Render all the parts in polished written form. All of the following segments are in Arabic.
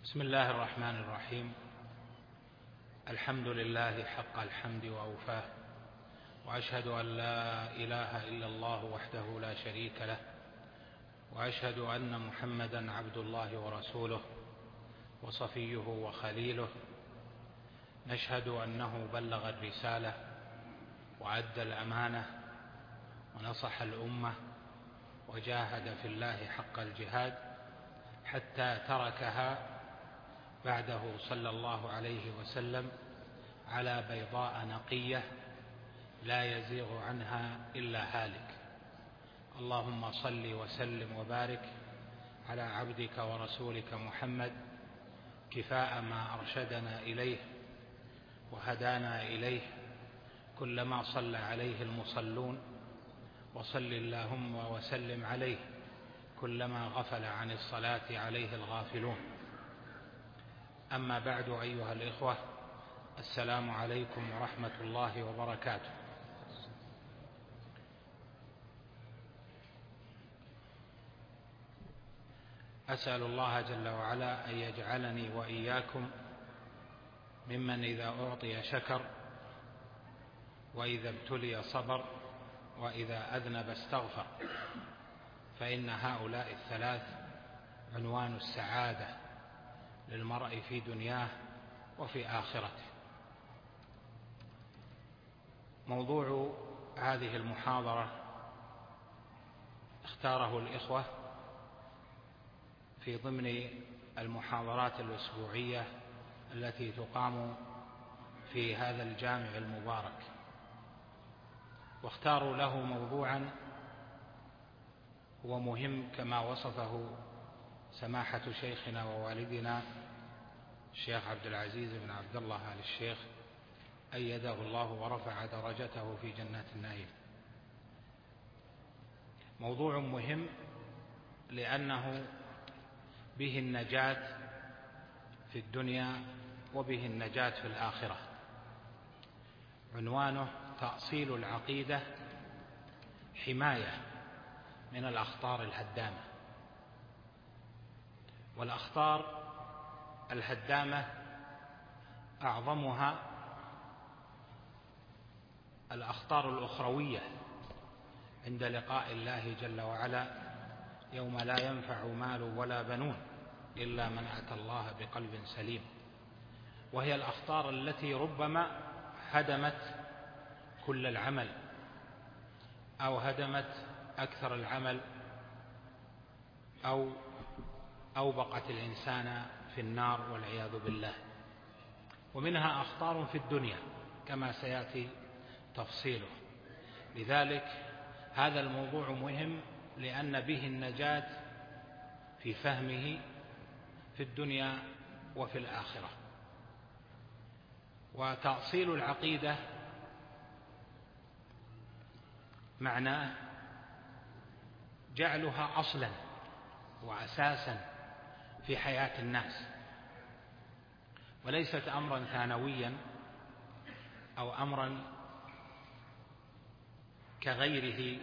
بسم الله الرحمن الرحيم. الحمد لله حق الحمد وأوفاه، وأشهد أن لا إله إلا الله وحده لا شريك له، وأشهد أن محمدا عبد الله ورسوله وصفيه وخليله. نشهد أنه بلغ الرسالة وأدى الأمانة ونصح الأمة وجاهد في الله حق الجهاد حتى تركها بعده صلى الله عليه وسلم على بيضاء نقية لا يزيغ عنها إلا هالك. اللهم صل وسلم وبارك على عبدك ورسولك محمد كفاء ما أرشدنا إليه وهدانا إليه، كلما صلى عليه المصلون، وصل اللهم وسلم عليه كلما غفل عن الصلاة عليه الغافلون. أما بعد، أيها الإخوة، السلام عليكم ورحمة الله وبركاته. أسأل الله جل وعلا أن يجعلني وإياكم ممن إذا أعطي شكر، وإذا ابتلي صبر، وإذا أذنب استغفر، فإن هؤلاء الثلاث عنوان السعادة للمرء في دنياه وفي آخرته. موضوع هذه المحاضرة اختاره الإخوة في ضمن المحاضرات الأسبوعية التي تقام في هذا الجامع المبارك، واختاروا له موضوعا هو مهم كما وصفه سماحة شيخنا ووالدنا الشيخ عبد العزيز بن عبد الله آل الشيخ أيده الله ورفع درجته في جنات النعيم. موضوع مهم لأنه به النجاة في الدنيا وبه النجاة في الآخرة. عنوانه تأصيل العقيدة حماية من الأخطار الهدامة. والأخطار الهدامة أعظمها الأخطار الأخروية عند لقاء الله جل وعلا يوم لا ينفع مال ولا بنون إلا من أتى الله بقلب سليم، وهي الأخطار التي ربما هدمت كل العمل أو هدمت أكثر العمل أو أوبقت الإنسان في النار والعياذ بالله. ومنها أخطار في الدنيا كما سيأتي تفصيله. لذلك هذا الموضوع مهم لأن به النجاة في فهمه في الدنيا وفي الآخرة. وتأصيل العقيدة معناه جعلها أصلا وأساسا في حياة الناس، وليست أمرا ثانويا أو أمرا كغيره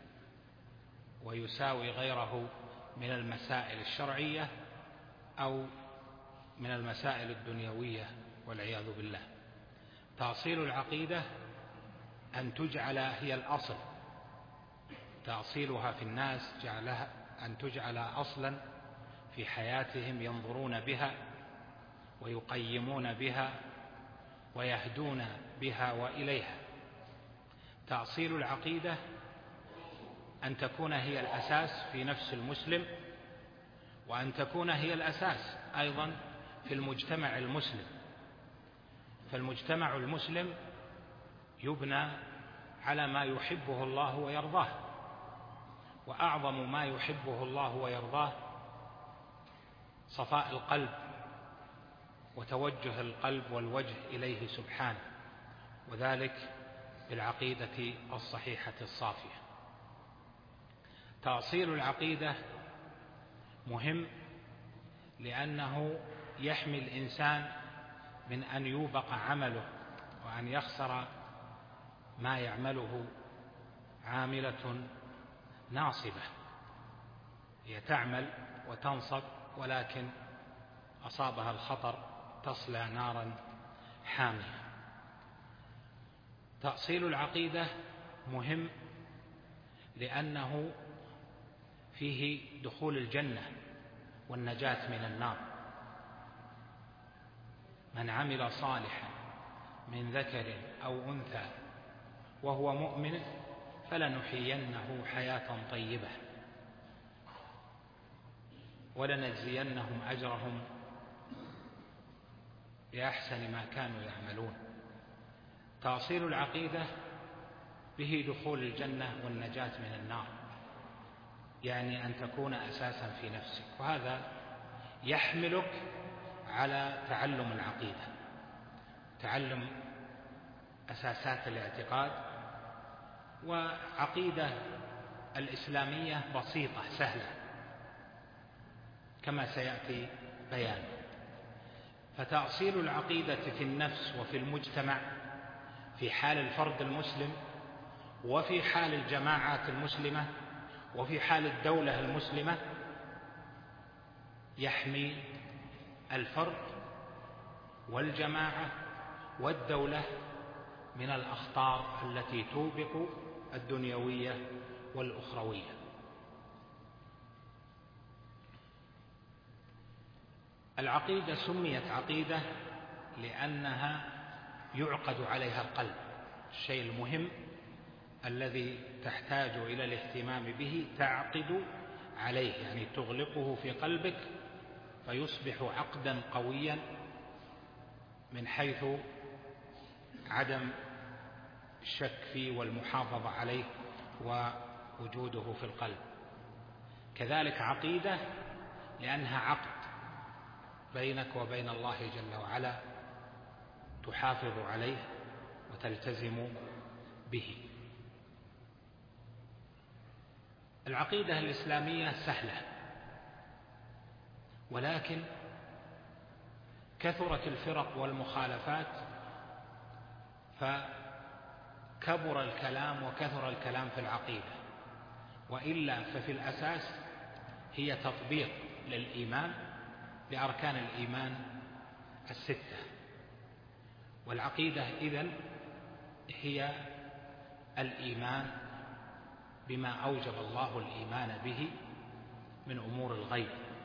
ويساوي غيره من المسائل الشرعية أو من المسائل الدنيوية والعياذ بالله. تأصيل العقيدة أن تجعل هي الأصل، تأصيلها في الناس جعلها أن تجعل أصلا في حياتهم ينظرون بها ويقيمون بها ويهدون بها وإليها. تأصيل العقيدة أن تكون هي الأساس في نفس المسلم، وأن تكون هي الأساس أيضا في المجتمع المسلم. فالمجتمع المسلم يبنى على ما يحبه الله ويرضاه، وأعظم ما يحبه الله ويرضاه صفاء القلب وتوجه القلب والوجه إليه سبحانه، وذلك بالعقيدة الصحيحة الصافية. تأصيل العقيدة مهم لأنه يحمي الإنسان من أن يوبق عمله وأن يخسر ما يعمله عاملة ناصبة. هي تعمل وتنصب ولكن أصابها الخطر تصلى نارا حامية. تأصيل العقيدة مهم لأنه فيه دخول الجنة والنجاة من النار. من عمل صالحا من ذكر أو أنثى وهو مؤمن فلنحيينه حياة طيبة ولنجزينهم أجرهم بأحسن ما كانوا يعملون. تأصيل العقيدة به دخول الجنة والنجاة من النار، يعني أن تكون أساسا في نفسك، وهذا يحملك على تعلم العقيدة، تعلم أساسات الاعتقاد. وعقيدة الإسلامية بسيطة سهلة كما سيأتي بيانه. فتأصيل العقيدة في النفس وفي المجتمع في حال الفرد المسلم وفي حال الجماعات المسلمة وفي حال الدولة المسلمة يحمي الفرد والجماعة والدولة من الأخطار التي توبق الدنيوية والأخروية. العقيدة سميت عقيدة لأنها يعقد عليها القلب، الشيء المهم الذي تحتاج إلى الاهتمام به تعقد عليه، يعني تغلقه في قلبك فيصبح عقدا قويا من حيث عدم الشك فيه والمحافظة عليه ووجوده في القلب. كذلك عقيدة لأنها عقد بينك وبين الله جل وعلا تحافظ عليه وتلتزم به. العقيدة الإسلامية سهلة، ولكن كثرت الفرق والمخالفات فكبر الكلام وكثر الكلام في العقيدة، وإلا ففي الأساس هي تطبيق للإيمان لأركان الإيمان الستة. والعقيدة إذن هي الإيمان بما أوجب الله الإيمان به من أمور الغيب.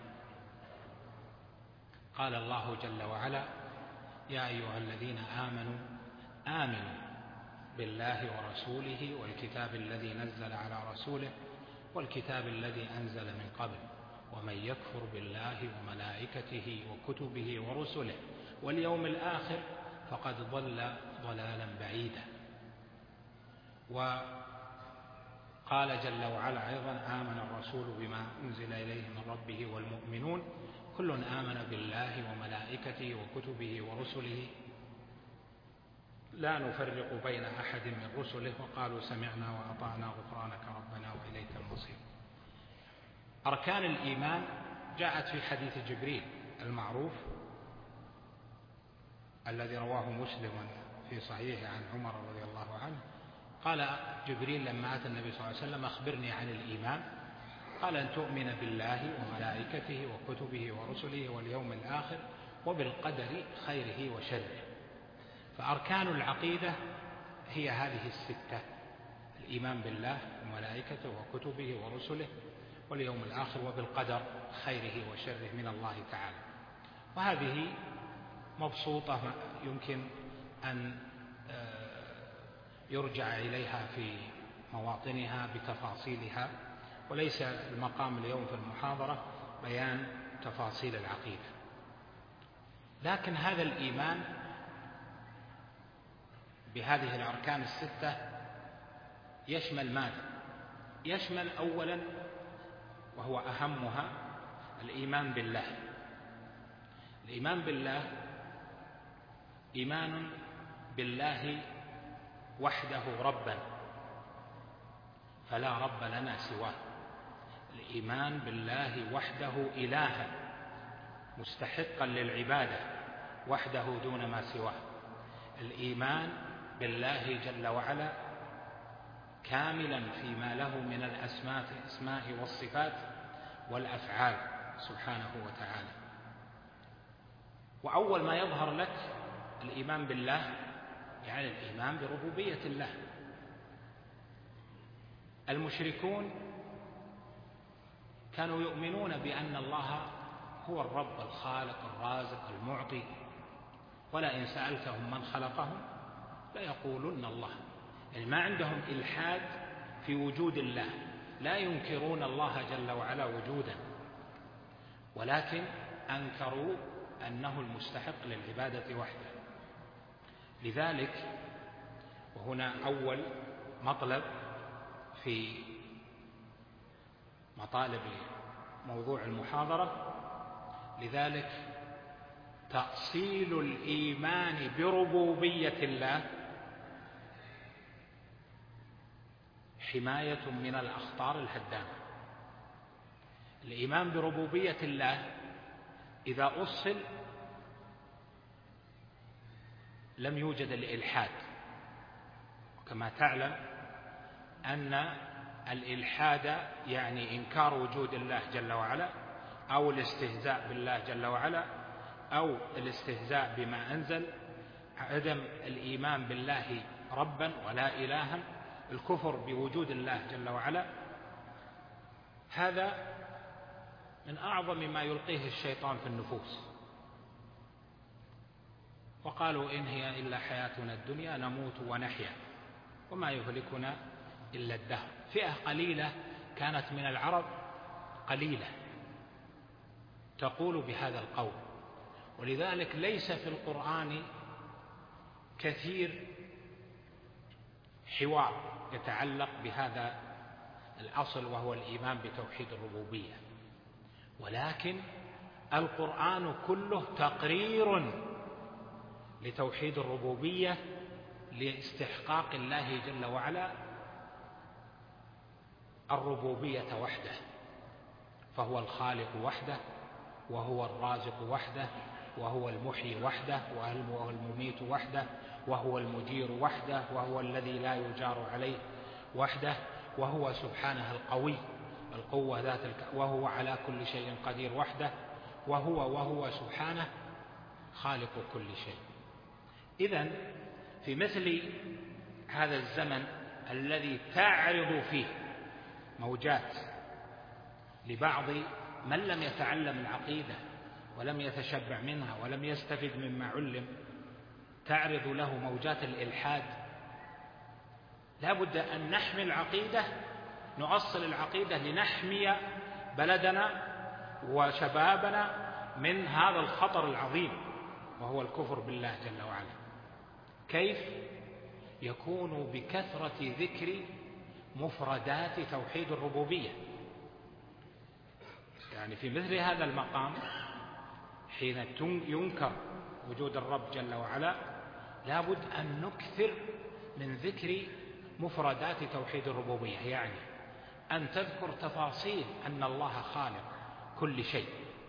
قال الله جل وعلا: يا أيها الذين آمنوا آمنوا بالله ورسوله والكتاب الذي نزل على رسوله والكتاب الذي أنزل من قبل ومن يكفر بالله وملائكته وكتبه ورسله واليوم الآخر فقد ضل ضلالا بعيدا. وقال جل وعلا أيضا: آمن الرسول بما أنزل إليه من ربه والمؤمنون كل آمن بالله وملائكته وكتبه ورسله لا نفرق بين أحد من رسله وقالوا سمعنا وأطعنا غفرانك ربنا وإليك المصير. أركان الإيمان جاءت في حديث جبريل المعروف الذي رواه مسلم في صحيحه عن عمر رضي الله عنه. قال جبريل لما أتى النبي صلى الله عليه وسلم: أخبرني عن الإيمان. قال: أن تؤمن بالله وملائكته وكتبه ورسله واليوم الآخر وبالقدر خيره وشره. فأركان العقيدة هي هذه الستة: الإيمان بالله وملائكته وكتبه ورسله واليوم الآخر وبالقدر خيره وشره من الله تعالى. وهذه مبسوطة يمكن أن يرجع إليها في مواطنها بتفاصيلها، وليس المقام اليوم في المحاضرة بيان تفاصيل العقيدة. لكن هذا الإيمان بهذه الأركان الستة يشمل ماذا؟ يشمل أولا وهو أهمها الإيمان بالله. الإيمان بالله إيمان بالله وحده ربا فلا رب لنا سواه. الإيمان بالله وحده إلها مستحقا للعبادة وحده دون ما سواه. الإيمان بالله جل وعلا كاملا فيما له من الأسماء والصفات والأفعال سبحانه وتعالى. وأول ما يظهر لك الإيمان بالله يعني الإيمان بربوبية الله. المشركون كانوا يؤمنون بأن الله هو الرب الخالق الرازق المعطي، ولئن سألتهم من خلقهم ليقولن الله. يعني ما عندهم إلحاد في وجود الله، لا ينكرون الله جل وعلا وجودا، ولكن أنكروا أنه المستحق للعبادة وحده. لذلك وهنا أول مطلب في مطالب موضوع المحاضرة، لذلك تأصيل الإيمان بربوبية الله حماية من الأخطار الهدامة. الإيمان بربوبية الله إذا أصل لم يوجد الإلحاد، وكما تعلم أن الإلحاد يعني إنكار وجود الله جل وعلا، أو الاستهزاء بالله جل وعلا، أو الاستهزاء بما أنزل، عدم الإيمان بالله ربا ولا إلها، الكفر بوجود الله جل وعلا. هذا من أعظم ما يلقيه الشيطان في النفوس. وقالوا إن هي إلا حياتنا الدنيا نموت ونحيا وما يهلكنا إلا الدهر. فئة قليلة كانت من العرب، قليلة، تقول بهذا القول. ولذلك ليس في القرآن كثير حوار يتعلق بهذا الأصل وهو الإيمان بتوحيد الربوبية، ولكن القرآن كله تقرير لتوحيد الربوبية لاستحقاق الله جل وعلا الربوبية وحده، فهو الخالق وحده، وهو الرازق وحده، وهو المحيي وحده، وهو المميت وحده، وهو المجير وحده، وهو الذي لا يجار عليه وحده، وهو سبحانه القوي القوة ذات وهو على كل شيء قدير وحده، وهو سبحانه خالق كل شيء. إذن في مثل هذا الزمن الذي تعرض فيه موجات لبعض من لم يتعلم العقيدة ولم يتشبع منها ولم يستفد مما علم، تعرض له موجات الإلحاد، لا بد أن نحمي العقيدة، نؤصل العقيدة لنحمي بلدنا وشبابنا من هذا الخطر العظيم وهو الكفر بالله جل وعلا. كيف؟ يكون بكثرة ذكر مفردات توحيد الربوبية. يعني في مثل هذا المقام حين ينكر وجود الرب جل وعلا لابد أن نكثر من ذكر مفردات توحيد الربوبية، يعني أن تذكر تفاصيل أن الله خالق كل شيء،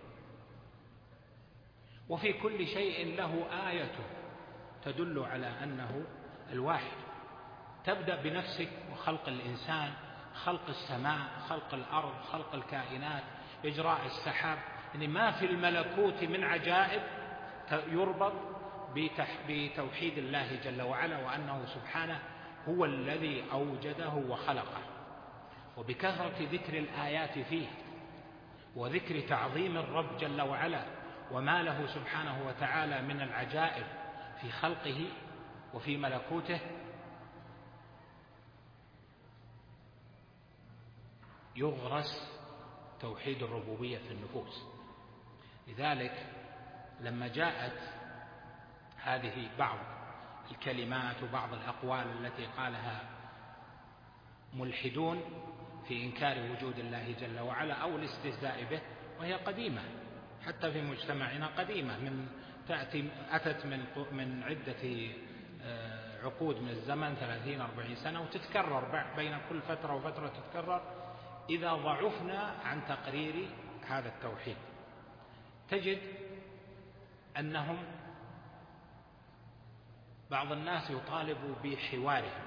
وفي كل شيء له آية تدل على أنه الواحد. تبدأ بنفسك وخلق الإنسان، خلق السماء، خلق الأرض، خلق الكائنات، إجراء السحاب. يعني ما في الملكوت من عجائب يربط بتوحيد الله جل وعلا، وأنه سبحانه هو الذي أوجده وخلقه. وبكثرة ذكر الآيات فيه وذكر تعظيم الرب جل وعلا وما له سبحانه وتعالى من العجائب في خلقه وفي ملكوته، يغرس توحيد الربوبية في النفوس. لذلك لما جاءت هذه بعض الكلمات وبعض الأقوال التي قالها ملحدون في إنكار وجود الله جل وعلا أو الاستهزاء به، وهي قديمة حتى في مجتمعنا، قديمة أتت من عدة عقود من الزمن، 30-40 سنة، وتتكرر بين كل فترة وفترة تتكرر. إذا ضعفنا عن تقرير هذا التوحيد تجد أنهم بعض الناس يطالب بحوارهم،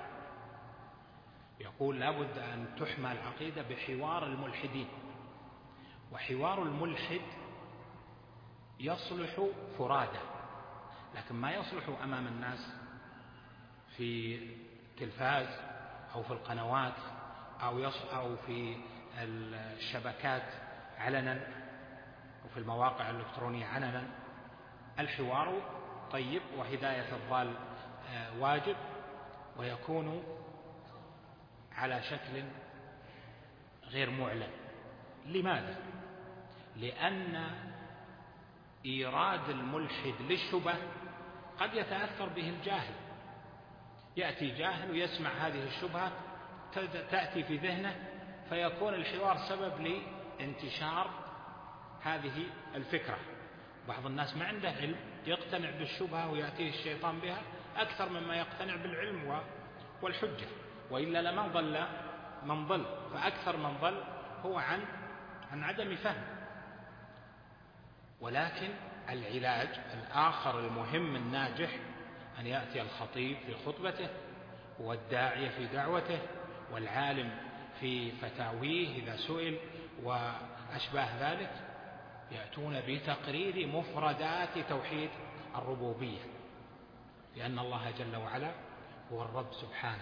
يقول لابد أن تحمى العقيدة بحوار الملحدين. وحوار الملحد يصلح فرادى، لكن ما يصلح أمام الناس في التلفاز أو في القنوات أو في الشبكات علنا وفي المواقع الإلكترونية علنا. الحوار طيب وهداية الضال واجب، ويكون على شكل غير معلن. لماذا؟ لأن إيراد الملحد للشبه قد يتأثر به الجاهل، يأتي جاهل ويسمع هذه الشبهة تأتي في ذهنه، فيكون الحوار سبب لانتشار هذه الفكرة. بعض الناس ما عنده علم يقتنع بالشبهة ويأتيه الشيطان بها أكثر مما يقتنع بالعلم والحجة، وإلا لما ضل من ضل، فأكثر من ضل هو عن عدم فهم. ولكن العلاج الآخر المهم الناجح أن يأتي الخطيب في خطبته والداعية في دعوته والعالم في فتاويه إذا سئل وأشباه ذلك، يأتون بتقرير مفردات توحيد الربوبية، لأن الله جل وعلا هو الرب سبحانه.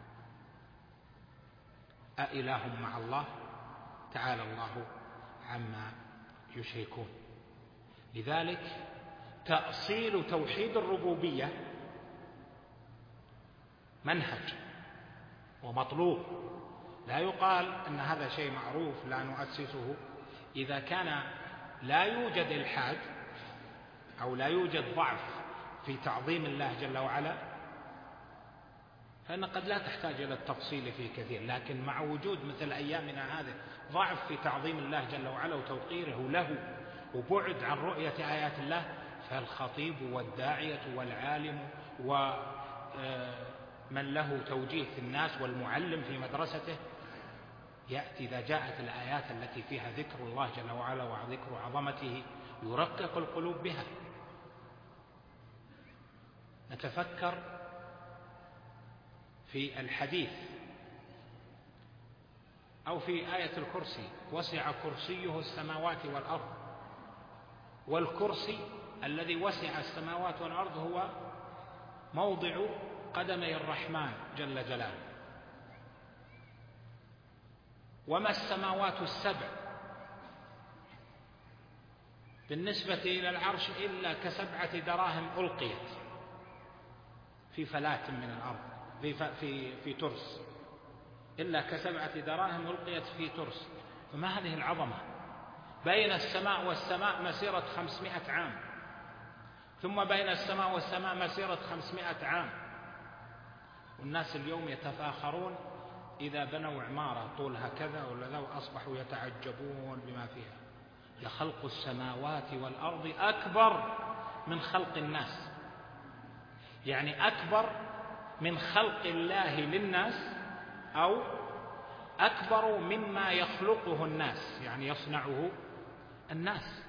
أإله مع الله؟ تعالى الله عما يشركون. لذلك تأصيل توحيد الربوبية منهج ومطلوب، لا يقال أن هذا شيء معروف لا نؤسسه. إذا كان لا يوجد إلحاد أو لا يوجد ضعف في تعظيم الله جل وعلا فإن قد لا تحتاج إلى التفصيل فيه كثير، لكن مع وجود مثل أيامنا هذه ضعف في تعظيم الله جل وعلا وتوقيره له وبعد عن رؤية آيات الله، فالخطيب والداعية والعالم ومن له توجيه في الناس والمعلم في مدرسته يأتي إذا جاءت الآيات التي فيها ذكر الله جل وعلا وذكر عظمته يرقق القلوب بها. نتفكر في الحديث أو في آية الكرسي: وسع كرسيه السماوات والأرض. والكرسي الذي وسع السماوات والأرض هو موضع قدمي الرحمن جل جلاله. وما السماوات السبع بالنسبة إلى العرش إلا كسبعة دراهم ألقيت في فلاة من الأرض في ترس، إلا كسبعة دراهم ألقيت في ترس. فما هذه العظمة؟ بين السماء والسماء مسيرة 500 عام، ثم بين السماء والسماء مسيرة 500 عام. والناس اليوم يتفاخرون إذا بنوا عمارة طولها كذا ولا ذا وأصبحوا يتعجبون بما فيها. لخلق السماوات والأرض أكبر من خلق الناس، يعني أكبر من خلق الله للناس، أو أكبر مما يخلقه الناس، يعني يصنعه الناس.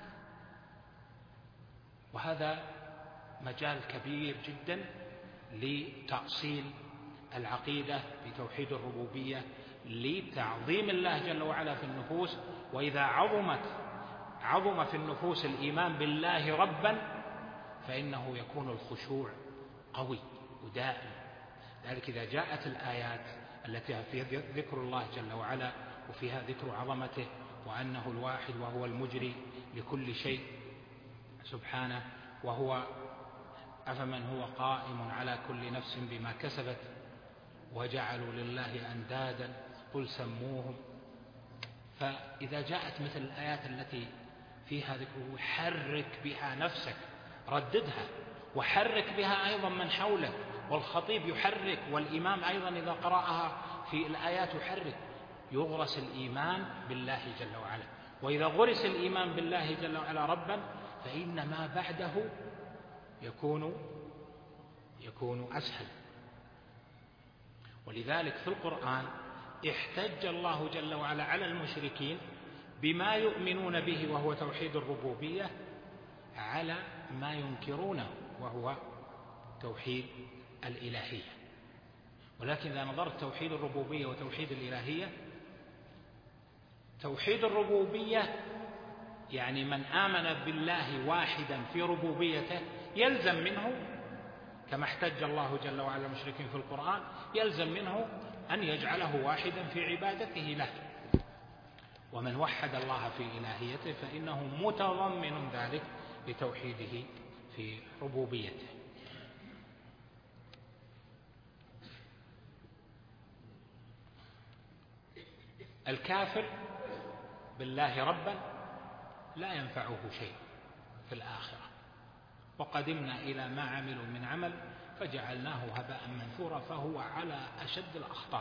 وهذا مجال كبير جدا لتأصيل العقيدة بتوحيد الربوبية، لتعظيم الله جل وعلا في النفوس. وإذا عظم في النفوس الإيمان بالله ربا فإنه يكون الخشوع قوي ودائم. ذلك إذا جاءت الآيات التي فيها ذكر الله جل وعلا وفيها ذكر عظمته وأنه الواحد وهو المجري لكل شيء سبحانه، وهو أفمن هو قائم على كل نفس بما كسبت وجعلوا لله أندادا قل سموهم. فإذا جاءت مثل الآيات التي فيها ذكره حرك بها نفسك، رددها وحرك بها أيضا من حولك، والخطيب يحرك، والإمام أيضا إذا قرأها في الآيات يحرك. يغرس الإيمان بالله جل وعلا، وإذا غرس الإيمان بالله جل وعلا ربا فإن ما بعده يكون أسهل. ولذلك في القرآن احتج الله جل وعلا على المشركين بما يؤمنون به وهو توحيد الربوبية على ما ينكرونه وهو توحيد الإلهية. ولكن إذا نظرت توحيد الربوبية وتوحيد الإلهية، توحيد الربوبية يعني من آمن بالله واحدا في ربوبيته يلزم منه، كما احتج الله جل وعلا المشركين في القرآن، يلزم منه أن يجعله واحدا في عبادته له. ومن وحد الله في إلهيته فإنه متضمن ذلك لتوحيده في ربوبيته. الكافر بالله ربا لا ينفعه شيء في الآخرة، وقدمنا إلى ما عملوا من عمل فجعلناه هباء منثورا، فهو على أشد الأخطار.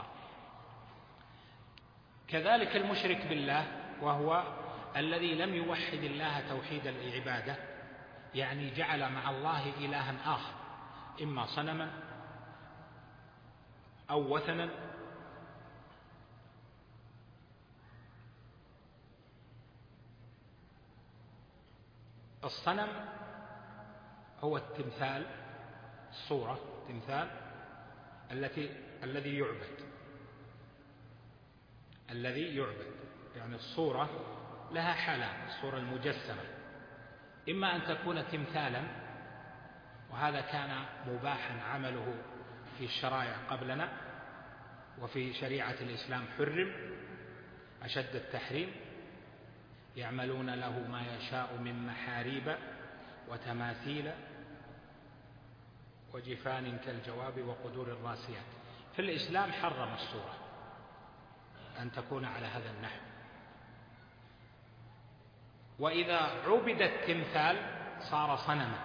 كذلك المشرك بالله، وهو الذي لم يوحد الله توحيد العبادة، يعني جعل مع الله إلها آخر، إما صنما أو وثنا الصنم هو التمثال، الصورة تمثال الذي يعبد، يعني الصورة لها حالان: الصورة المجسمة إما أن تكون تمثالا، وهذا كان مباحا عمله في الشرائع قبلنا، وفي شريعة الإسلام حرم أشد التحريم، يعملون له ما يشاء من محاريب وتماثيل وجفان كالجواب وقدور الراسيات. في الإسلام حرم الصورة أن تكون على هذا النحو. وإذا عبد التمثال صار صنما،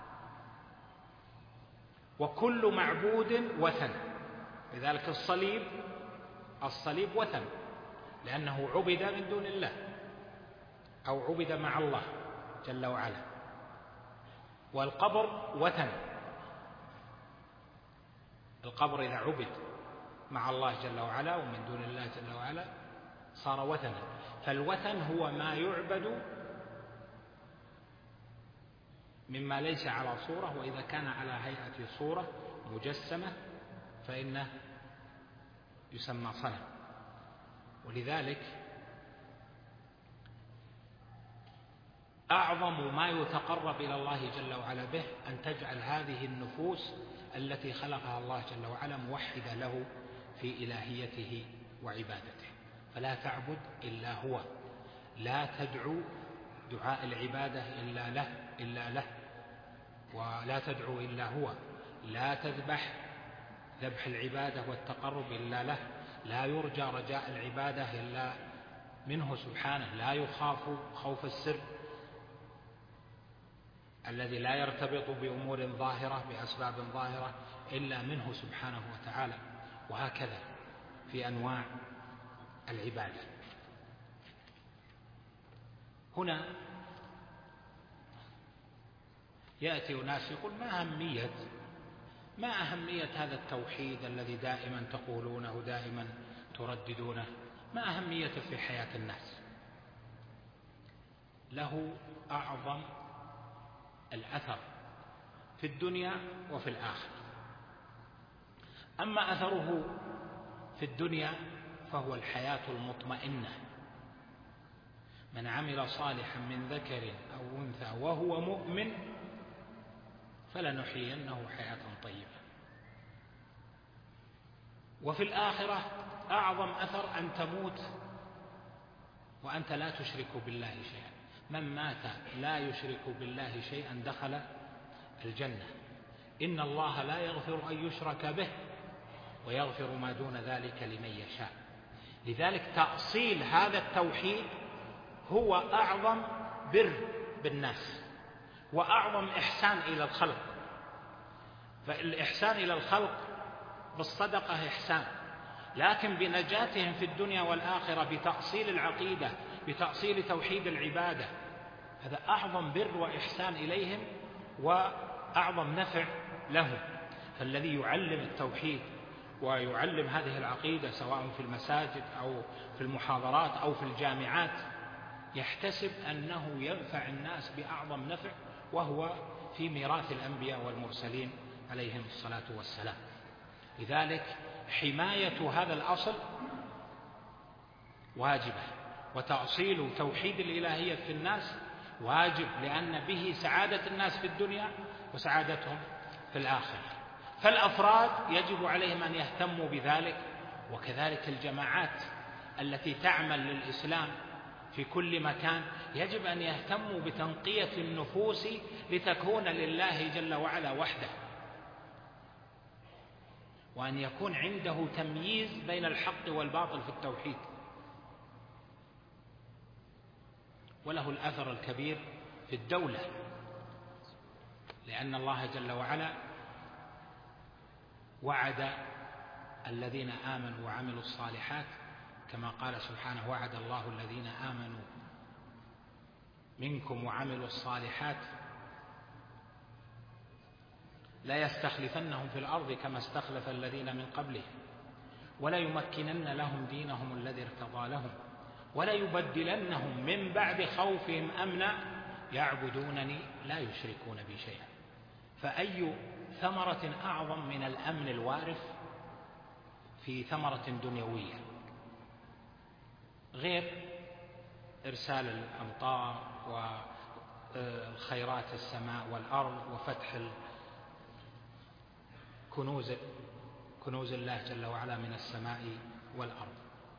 وكل معبود وثن. لذلك الصليب وثن، لأنه عبد من دون الله أو عبد مع الله جل وعلا. والقبر وثن، القبر إذا عبد مع الله جل وعلا ومن دون الله جل وعلا صار وثنا. فالوثن هو ما يعبد مما ليس على صورة، وإذا كان على هيئة صورة مجسمة فإنه يسمى صنم. ولذلك أعظم ما يتقرب إلى الله جل وعلا به أن تجعل هذه النفوس التي خلقها الله جل وعلا موحدة له في إلهيته وعبادته، فلا تعبد إلا هو، لا تدعو دعاء العبادة إلا له، ولا تدعو إلا هو، لا تذبح ذبح العبادة والتقرب إلا له، لا يرجى رجاء العبادة إلا منه سبحانه، لا يخاف خوف السر الذي لا يرتبط بأمور ظاهرة بأسباب ظاهرة إلا منه سبحانه وتعالى. وهكذا في أنواع العبادة. هنا يأتي ناس يقول ما أهمية هذا التوحيد الذي دائما تقولونه دائما ترددونه، ما أهميته في حياة الناس؟ له أعظم الأثر في الدنيا وفي الآخرة. أما أثره في الدنيا فهو الحياة المطمئنة: من عمل صالحا من ذكر أو أنثى وهو مؤمن فلنحيينه حياة طيبة. وفي الآخرة أعظم أثر أن تموت وأنت لا تشرك بالله شيئا. من مات لا يشرك بالله شيئا دخل الجنة. إن الله لا يغفر أن يشرك به ويغفر ما دون ذلك لمن يشاء. لذلك تأصيل هذا التوحيد هو أعظم بر بالناس وأعظم إحسان إلى الخلق. فالإحسان إلى الخلق بالصدقة إحسان، لكن بنجاتهم في الدنيا والآخرة بتأصيل العقيدة بتأصيل توحيد العبادة، هذا أعظم بر وإحسان إليهم وأعظم نفع لهم. فالذي يعلم التوحيد ويعلم هذه العقيدة سواء في المساجد أو في المحاضرات أو في الجامعات يحتسب أنه ينفع الناس بأعظم نفع، وهو في ميراث الأنبياء والمرسلين عليهم الصلاة والسلام. لذلك حماية هذا الأصل واجبة، وتأصيل توحيد الإلهية في الناس واجب، لأن به سعادة الناس في الدنيا وسعادتهم في الآخرة. فالأفراد يجب عليهم أن يهتموا بذلك، وكذلك الجماعات التي تعمل للإسلام في كل مكان يجب أن يهتموا بتنقية النفوس لتكون لله جل وعلا وحده، وأن يكون عنده تمييز بين الحق والباطل في التوحيد. وله الأثر الكبير في الدولة، لأن الله جل وعلا وعد الذين آمنوا وعملوا الصالحات كما قال سبحانه: وعد الله الذين آمنوا منكم وعملوا الصالحات لا يستخلفنهم في الأرض كما استخلف الذين من قبلهم ولا يمكنن لهم دينهم الذي ارتضى لهم ولا يبدلنهم من بعد خوفهم أمنا يعبدونني لا يشركون بي شيئا. فأي ثمرة أعظم من الأمن الوارث في ثمرة دنيوية غير إرسال الأمطار وخيرات السماء والأرض وفتح كنوز الله جل وعلا من السماء والأرض.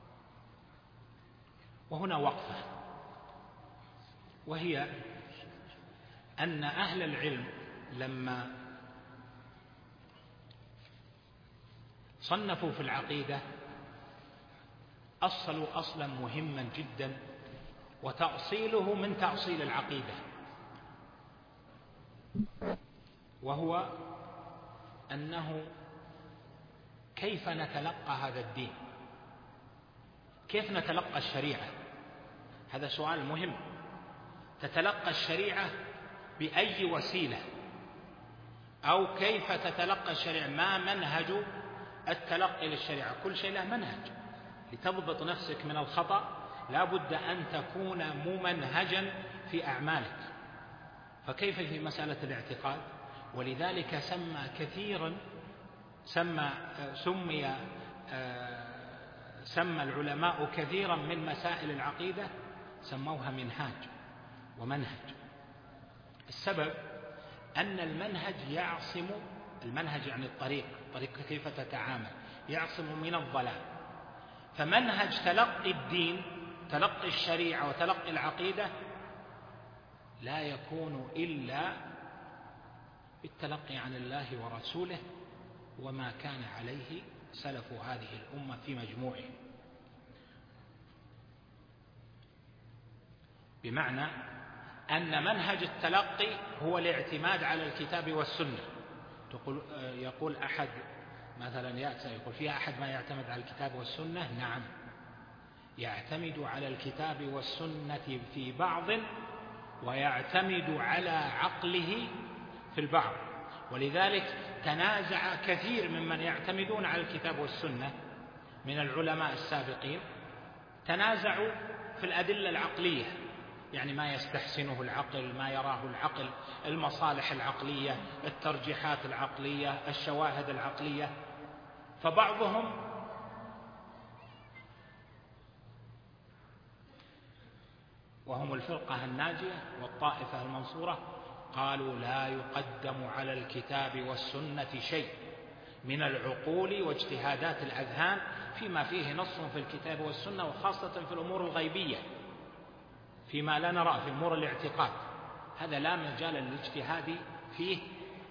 وهنا وقفة، وهي أن أهل العلم لما صنفوا في العقيدة أصلوا أصلا مهما جدا، وتأصيله من تأصيل العقيدة، وهو أنه كيف نتلقى هذا الدين، كيف نتلقى الشريعة. هذا سؤال مهم. تتلقى الشريعة بأي وسيلة، أو كيف تتلقى الشريعة، ما منهج التلقي للشريعة. كل شيء له منهج. لتضبط نفسك من الخطأ لا بد أن تكون ممنهجا في أعمالك. فكيف في مسألة الاعتقاد؟ ولذلك سمى العلماء كثيرا من مسائل العقيدة سموها منهاج ومنهج. السبب أن المنهج يعني الطريق كيف تتعامل، يعصم من الضلال. فمنهج تلقي الدين، تلقي الشريعة وتلقي العقيدة لا يكون إلا بالتلقي عن الله ورسوله وما كان عليه سلف هذه الأمة في مجموعه. بمعنى أن منهج التلقي هو الاعتماد على الكتاب والسنة. يقول أحد مثلا يقول فيها أحد ما يعتمد على الكتاب والسنة؟ نعم، يعتمد على الكتاب والسنة في بعض ويعتمد على عقله في البعض. ولذلك تنازع كثير ممن يعتمدون على الكتاب والسنة من العلماء السابقين، تنازعوا في الأدلة العقلية، يعني ما يستحسنه العقل، ما يراه العقل، المصالح العقلية، الترجيحات العقلية، الشواهد العقلية. فبعضهم وهم الفرقة الناجية والطائفة المنصورة قالوا لا يقدم على الكتاب والسنة شيء من العقول واجتهادات الأذهان فيما فيه نص في الكتاب والسنة، وخاصة في الأمور الغيبية، فيما لا نرى في أمور الاعتقاد. هذا لا مجال للاجتهاد فيه،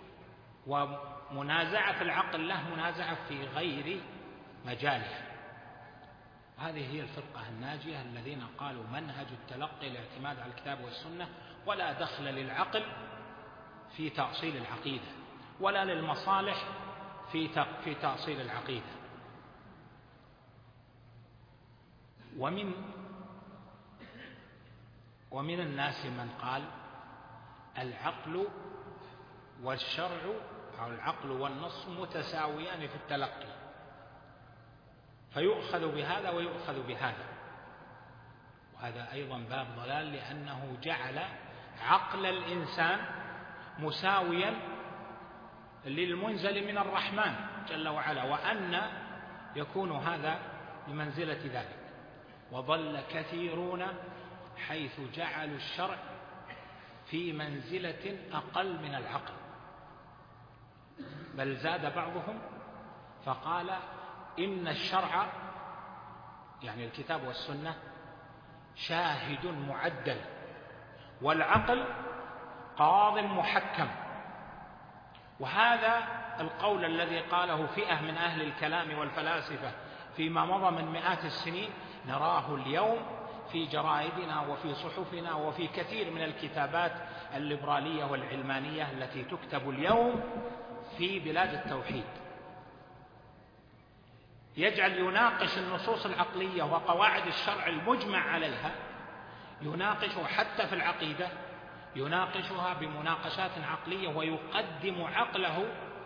ومنازعة العقل له منازعة في غير مجاله. هذه هي الفرقة الناجية الذين قالوا منهج التلقي الاعتماد على الكتاب والسنة، ولا دخل للعقل في تأصيل العقيدة ولا للمصالح في تأصيل العقيدة. ومن الناس من قال العقل والشرع أو العقل والنص متساويان في التلقي، فيؤخذ بهذا ويؤخذ بهذا. وهذا أيضا باب ضلال، لأنه جعل عقل الإنسان مساويا للمنزل من الرحمن جل وعلا، وأن يكون هذا بمنزلة ذلك. وضل كثيرون حيث جعلوا الشرع في منزلة أقل من العقل، بل زاد بعضهم فقال إن الشرع يعني الكتاب والسنة شاهد معدل، والعقل قاض محكم. وهذا القول الذي قاله فئة من أهل الكلام والفلاسفة فيما مضى من مئات السنين نراه اليوم في جرائدنا وفي صحفنا وفي كثير من الكتابات الليبرالية والعلمانية التي تكتب اليوم في بلاد التوحيد، يجعل يناقش النصوص العقلية وقواعد الشرع المجمع عليها، يناقشها حتى في العقيدة، يناقشها بمناقشات عقلية ويقدم عقله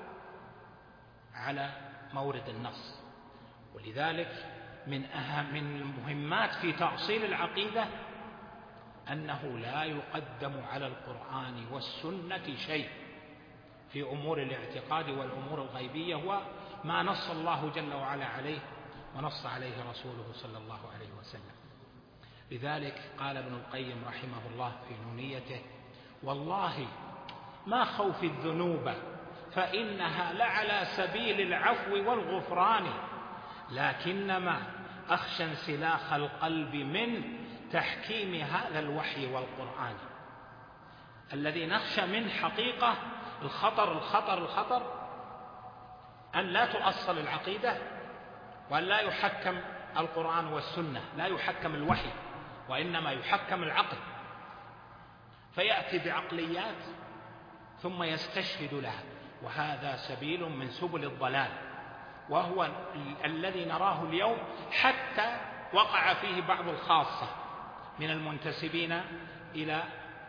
على مورد النص. ولذلك من أهم المهمات في تأصيل العقيدة أنه لا يقدم على القرآن والسنة شيء في أمور الاعتقاد والأمور الغيبية وما نص الله جل وعلا عليه ونص عليه رسوله صلى الله عليه وسلم. لذلك قال ابن القيم رحمه الله في نونيته: والله ما خوفي الذنوب فإنها لعلى سبيل العفو والغفران، لكنما أخشى انسلاخ القلب من تحكيم هذا الوحي والقرآن. الذي نخشى من حقيقة الخطر أن لا تؤصل العقيدة وأن لا يحكم القرآن والسنة، لا يحكم الوحي وإنما يحكم العقل، فيأتي بعقليات ثم يستشهد لها، وهذا سبيل من سبل الضلال، وهو الذي نراه اليوم حتى وقع فيه بعض الخاصة من المنتسبين إلى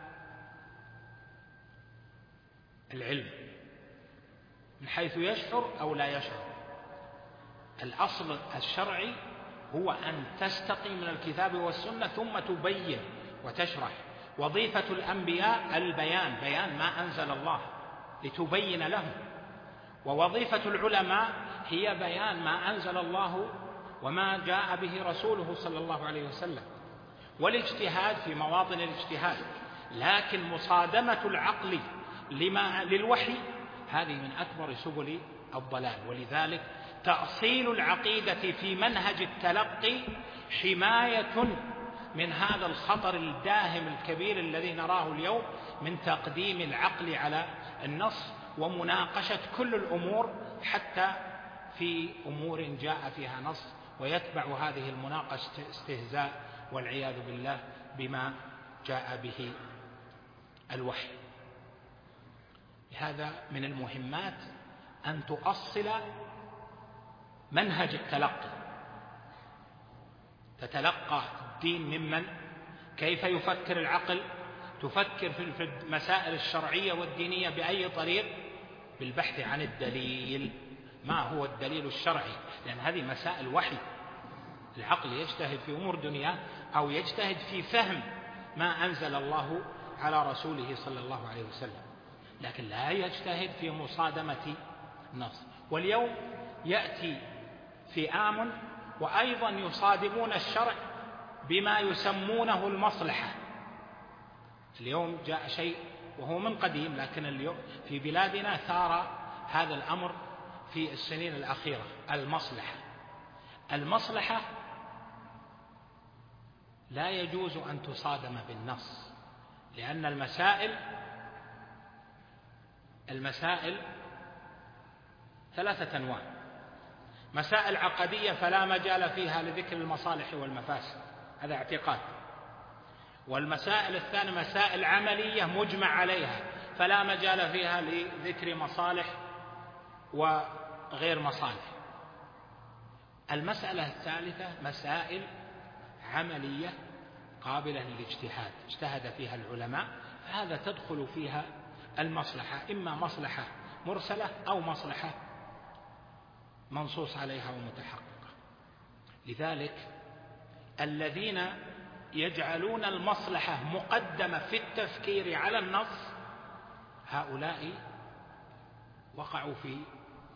العلم من حيث يشعر أو لا يشعر. الأصل الشرعي هو أن تستقي من الكتاب والسنة ثم تبين وتشرح. وظيفة الأنبياء البيان، بيان ما أنزل الله لتبين لهم، ووظيفة العلماء هي بيان ما أنزل الله وما جاء به رسوله صلى الله عليه وسلم، والاجتهاد في مواطن الاجتهاد. لكن مصادمة العقل للوحي هذه من أكبر سبل الضلال. ولذلك تأصيل العقيدة في منهج التلقي حماية من هذا الخطر الداهم الكبير الذي نراه اليوم من تقديم العقل على النص ومناقشة كل الأمور حتى في أمور جاء فيها نص، ويتبع هذه المناقشة استهزاء والعياذ بالله بما جاء به الوحي. هذا من المهمات أن تؤصل منهج التلقي، تتلقى الدين ممن؟ كيف يفكر العقل؟ تفكر في المسائل الشرعية والدينية بأي طريق؟ بالبحث عن الدليل. ما هو الدليل الشرعي؟ لأن هذه مسائل وحي. العقل يجتهد في أمور دنيا أو يجتهد في فهم ما أنزل الله على رسوله صلى الله عليه وسلم، لكن لا يجتهد في مصادمة النص. واليوم يأتي فئام وأيضا يصادمون الشرع بما يسمونه المصلحة. اليوم جاء شيء وهو من قديم، لكن اليوم في بلادنا ثار هذا الأمر في السنين الأخيرة: المصلحة لا يجوز أن تصادم بالنص، لأن المسائل ثلاثة أنواع: مسائل عقدية فلا مجال فيها لذكر المصالح والمفاسد، هذا اعتقاد. والمسائل الثانية مسائل عملية مجمع عليها فلا مجال فيها لذكر مصالح وغير مصالح. المسألة الثالثة مسائل عملية قابلة للاجتهاد، اجتهد فيها العلماء، فهذا تدخل فيها المصلحة، إما مصلحة مرسلة أو مصلحة منصوص عليها ومتحققة. لذلك الذين يجعلون المصلحة مقدمة في التفكير على النص هؤلاء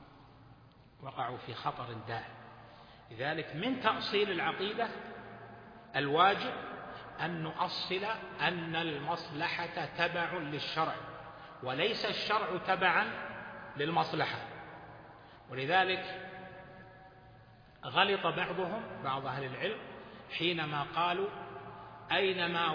وقعوا في خطر داهم. لذلك من تأصيل العقيدة الواجب أن نؤصل أن المصلحة تبع للشرع وليس الشرع تبعا للمصلحة. ولذلك غلط بعض أهل العلم حينما قالوا أينما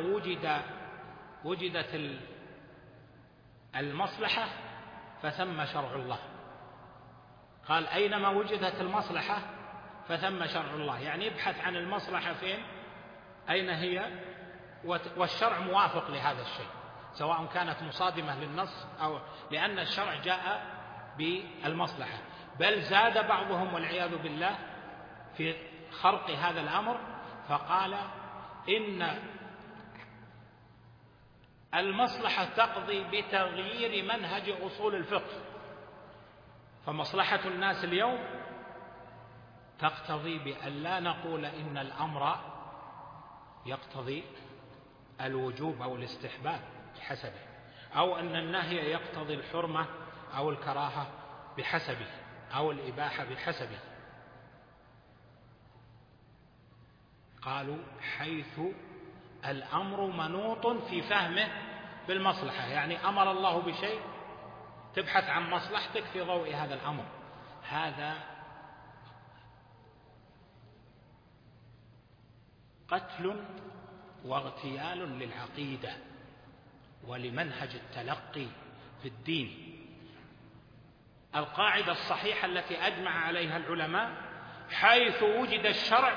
وجدت المصلحة فثم شرع الله. قال أينما وجدت المصلحة فثم شرع الله، يعني ابحث عن المصلحة فين، أين هي، والشرع موافق لهذا الشيء سواء كانت مصادمة للنص أو لأن الشرع جاء بالمصلحة. بل زاد بعضهم والعياذ بالله في خرق هذا الأمر فقال إن المصلحة تقضي بتغيير منهج أصول الفقه، فمصلحة الناس اليوم تقتضي بأن لا نقول إن الأمر يقتضي الوجوب أو الاستحباب بحسبه، أو أن النهي يقتضي الحرمة أو الكراهة بحسبه، أو الإباحة بحسبه. قالوا حيث الأمر منوط في فهمه بالمصلحة، يعني أمر الله بشيء تبحث عن مصلحتك في ضوء هذا الأمر. هذا قتل واغتيال للعقيدة ولمنهج التلقي في الدين. القاعدة الصحيحة التي أجمع عليها العلماء حيث وجد الشرع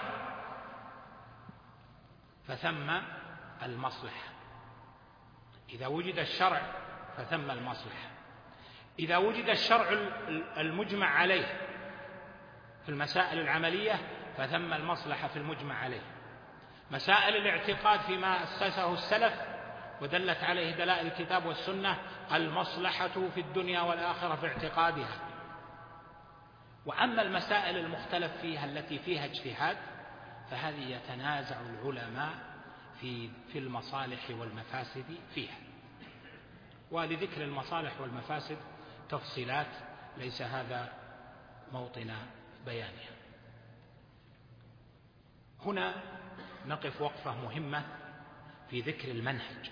فثم المصلحة. إذا وجد الشرع فثم المصلحة. إذا وجد الشرع المجمع عليه في المسائل العملية فثم المصلحة في المجمع عليه. مسائل الاعتقاد فيما أسسه السلف ودلت عليه دلائل الكتاب والسنة المصلحة في الدنيا والآخرة في اعتقادها. وأما المسائل المختلف فيها التي فيها اجتهاد فهذه يتنازع العلماء في المصالح والمفاسد فيها. ولذكر المصالح والمفاسد تفصيلات ليس هذا موطن بيانها. هنا نقف وقفة مهمة في ذكر المنهج.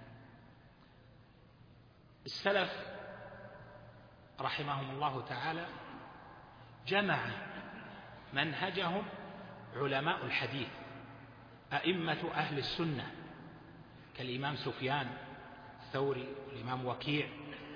السلف رحمهم الله تعالى جمع منهجهم علماء الحديث أئمة أهل السنة كالإمام سفيان الثوري والإمام وكيع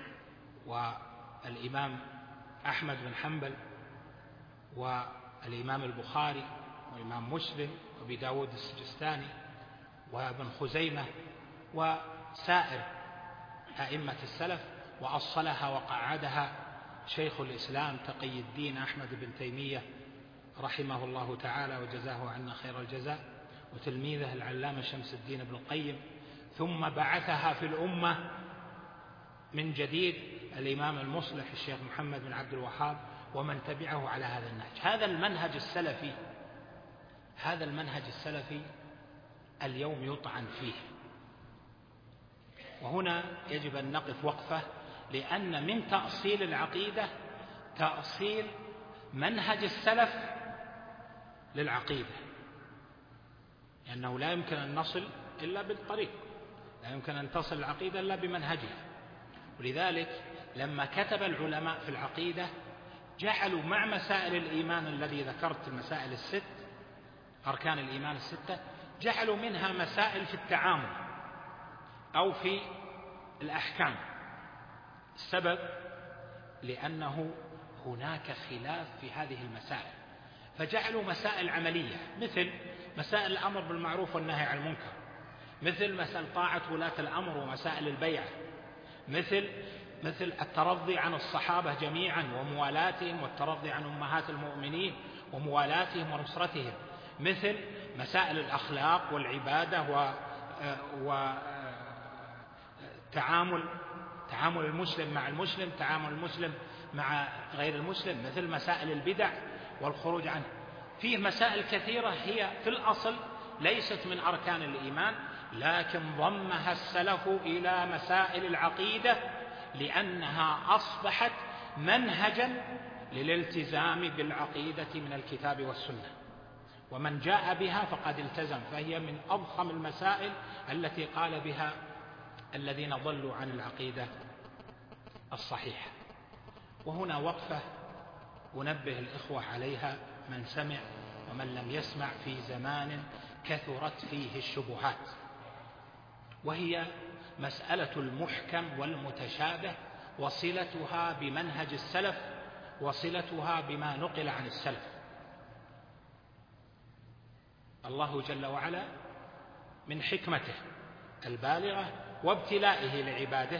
والإمام أحمد بن حنبل والإمام البخاري والإمام مسلم وأبي داود السجستاني وابن خزيمة وسائر أئمة السلف، وأصلها وقعدها شيخ الإسلام تقي الدين أحمد بن تيمية رحمه الله تعالى وجزاه عنا خير الجزاء، وتلميذه العلامة شمس الدين ابن القيم، ثم بعثها في الأمة من جديد الإمام المصلح الشيخ محمد بن عبد الوهاب ومن تبعه على هذا النهج. هذا المنهج السلفي اليوم يطعن فيه. وهنا يجب أن نقف وقفة، لأن من تأصيل العقيدة تأصيل منهج السلف للعقيدة، لأنه لا يمكن أن نصل إلا بالطريق، لا يمكن أن تصل العقيدة إلا بمنهجها. ولذلك لما كتب العلماء في العقيدة جعلوا مع مسائل الإيمان الذي ذكرت المسائل الست أركان الإيمان الستة، جعلوا منها مسائل في التعامل أو في الأحكام. السبب لأنه هناك خلاف في هذه المسائل، فجعلوا مسائل عملية مثل مسائل الأمر بالمعروف والنهي عن المنكر، مثل مسائل طاعة ولاة الأمر ومسائل البيعة، مثل الترضي عن الصحابة جميعا وموالاتهم، والترضي عن أمهات المؤمنين وموالاتهم ونصرتهم، مثل مسائل الأخلاق والعبادة وتعامل المسلم مع المسلم، تعامل المسلم مع غير المسلم، مثل مسائل البدع والخروج عنه. فيه مسائل كثيرة هي في الأصل ليست من أركان الإيمان، لكن ضمها السلف إلى مسائل العقيدة لأنها أصبحت منهجا للالتزام بالعقيدة من الكتاب والسنة. ومن جاء بها فقد التزم، فهي من أضخم المسائل التي قال بها الذين ضلوا عن العقيدة الصحيحة. وهنا وقفة أنبه الإخوة عليها، من سمع ومن لم يسمع، في زمان كثرت فيه الشبهات، وهي مسألة المحكم والمتشابه وصلتها بمنهج السلف وصلتها بما نقل عن السلف. الله جل وعلا من حكمته البالغة وابتلائه لعباده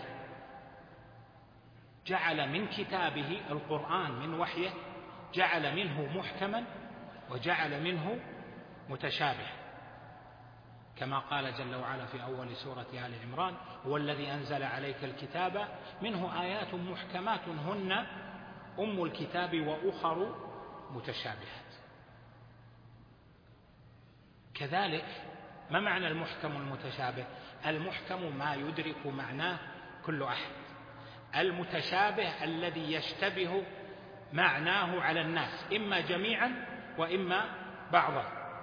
جعل من كتابه القرآن من وحيه جعل منه محكما وجعل منه متشابه، كما قال جل وعلا في أول سورة آل عمران: هو الذي أنزل عليك الكتاب منه آيات محكمات هن أم الكتاب وأخر متشابهات. كذلك ما معنى المحكم والمتشابه؟ المحكم ما يدرك معناه كل أحد، المتشابه الذي يشتبه معناه على الناس إما جميعا وإما بعضا،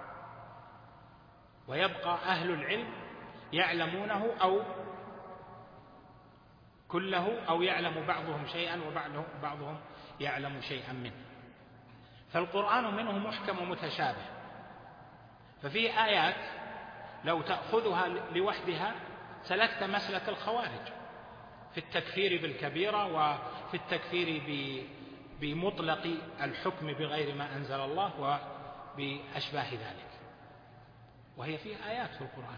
ويبقى أهل العلم يعلمونه أو كله، أو يعلم بعضهم شيئا وبعضهم يعلم شيئا منه. فالقرآن منه محكم ومتشابه، ففي آيات لو تأخذها لوحدها سلكت مسلك الخوارج في التكفير بالكبيرة وفي التكفير بمطلق الحكم بغير ما أنزل الله وبأشباه ذلك، وهي فيه آيات في القرآن.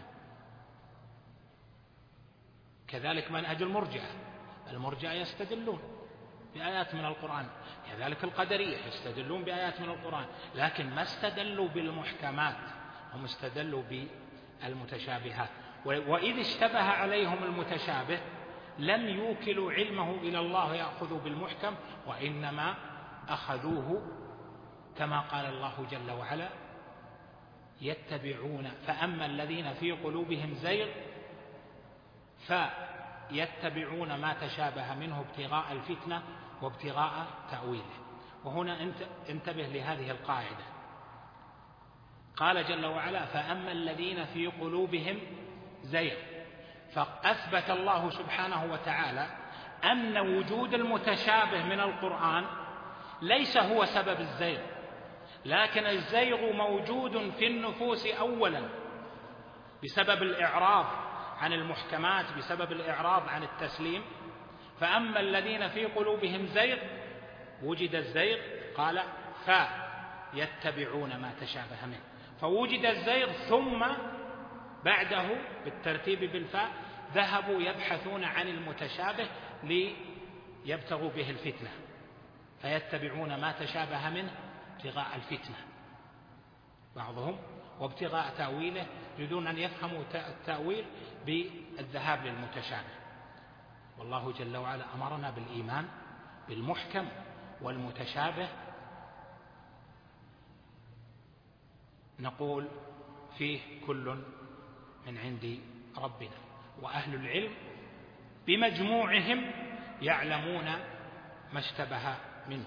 كذلك منهج المرجئة يستدلون بآيات من القرآن، كذلك القدرية يستدلون بآيات من القرآن، لكن ما استدلوا بالمحكمات، هم استدلوا بالمتشابهات. وإذ اشتبه عليهم المتشابه لم يوكلوا علمه إلى الله يأخذوا بالمحكم، وإنما أخذوه كما قال الله جل وعلا: يتبعون فأما الذين في قلوبهم زيغ فيتبعون ما تشابه منه ابتغاء الفتنة وابتغاء تأويله. وهنا انتبه لهذه القاعدة، قال جل وعلا: فأما الذين في قلوبهم زيغ، فأثبت الله سبحانه وتعالى أن وجود المتشابه من القرآن ليس هو سبب الزيغ، لكن الزيغ موجود في النفوس أولا بسبب الإعراض عن المحكمات، بسبب الإعراض عن التسليم. فأما الذين في قلوبهم زيغ، وجد الزيغ قال فيتبعون ما تشابه منه، فوجد الزيغ ثم بعده بالترتيب بالفاء ذهبوا يبحثون عن المتشابه ليبتغوا به الفتنة، فيتبعون ما تشابه منه ابتغاء الفتنة بعضهم وابتغاء تأويله، يريدون أن يفهموا التأويل بالذهاب للمتشابه. والله جل وعلا أمرنا بالإيمان بالمحكم والمتشابه، نقول فيه كل من عند ربنا، وأهل العلم بمجموعهم يعلمون ما اشتبه منه.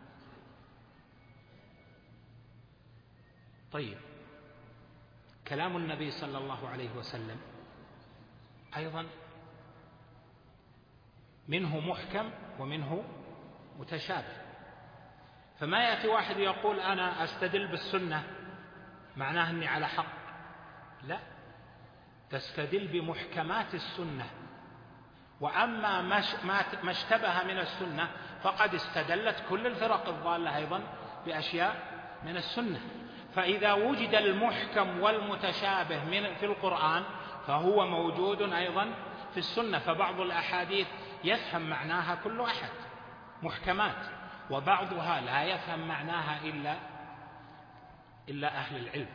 طيب، كلام النبي صلى الله عليه وسلم أيضا منه محكم ومنه متشابه، فما يأتي واحد يقول أنا أستدل بالسنة معناه أني على حق، لا، تستدل بمحكمات السنة، وأما ما اشتبه من السنة فقد استدلت كل الفرق الضالة أيضا بأشياء من السنة. فإذا وجد المحكم والمتشابه في القرآن فهو موجود أيضا في السنة، فبعض الأحاديث يفهم معناها كل أحد محكمات، وبعضها لا يفهم معناها إلا أهل العلم.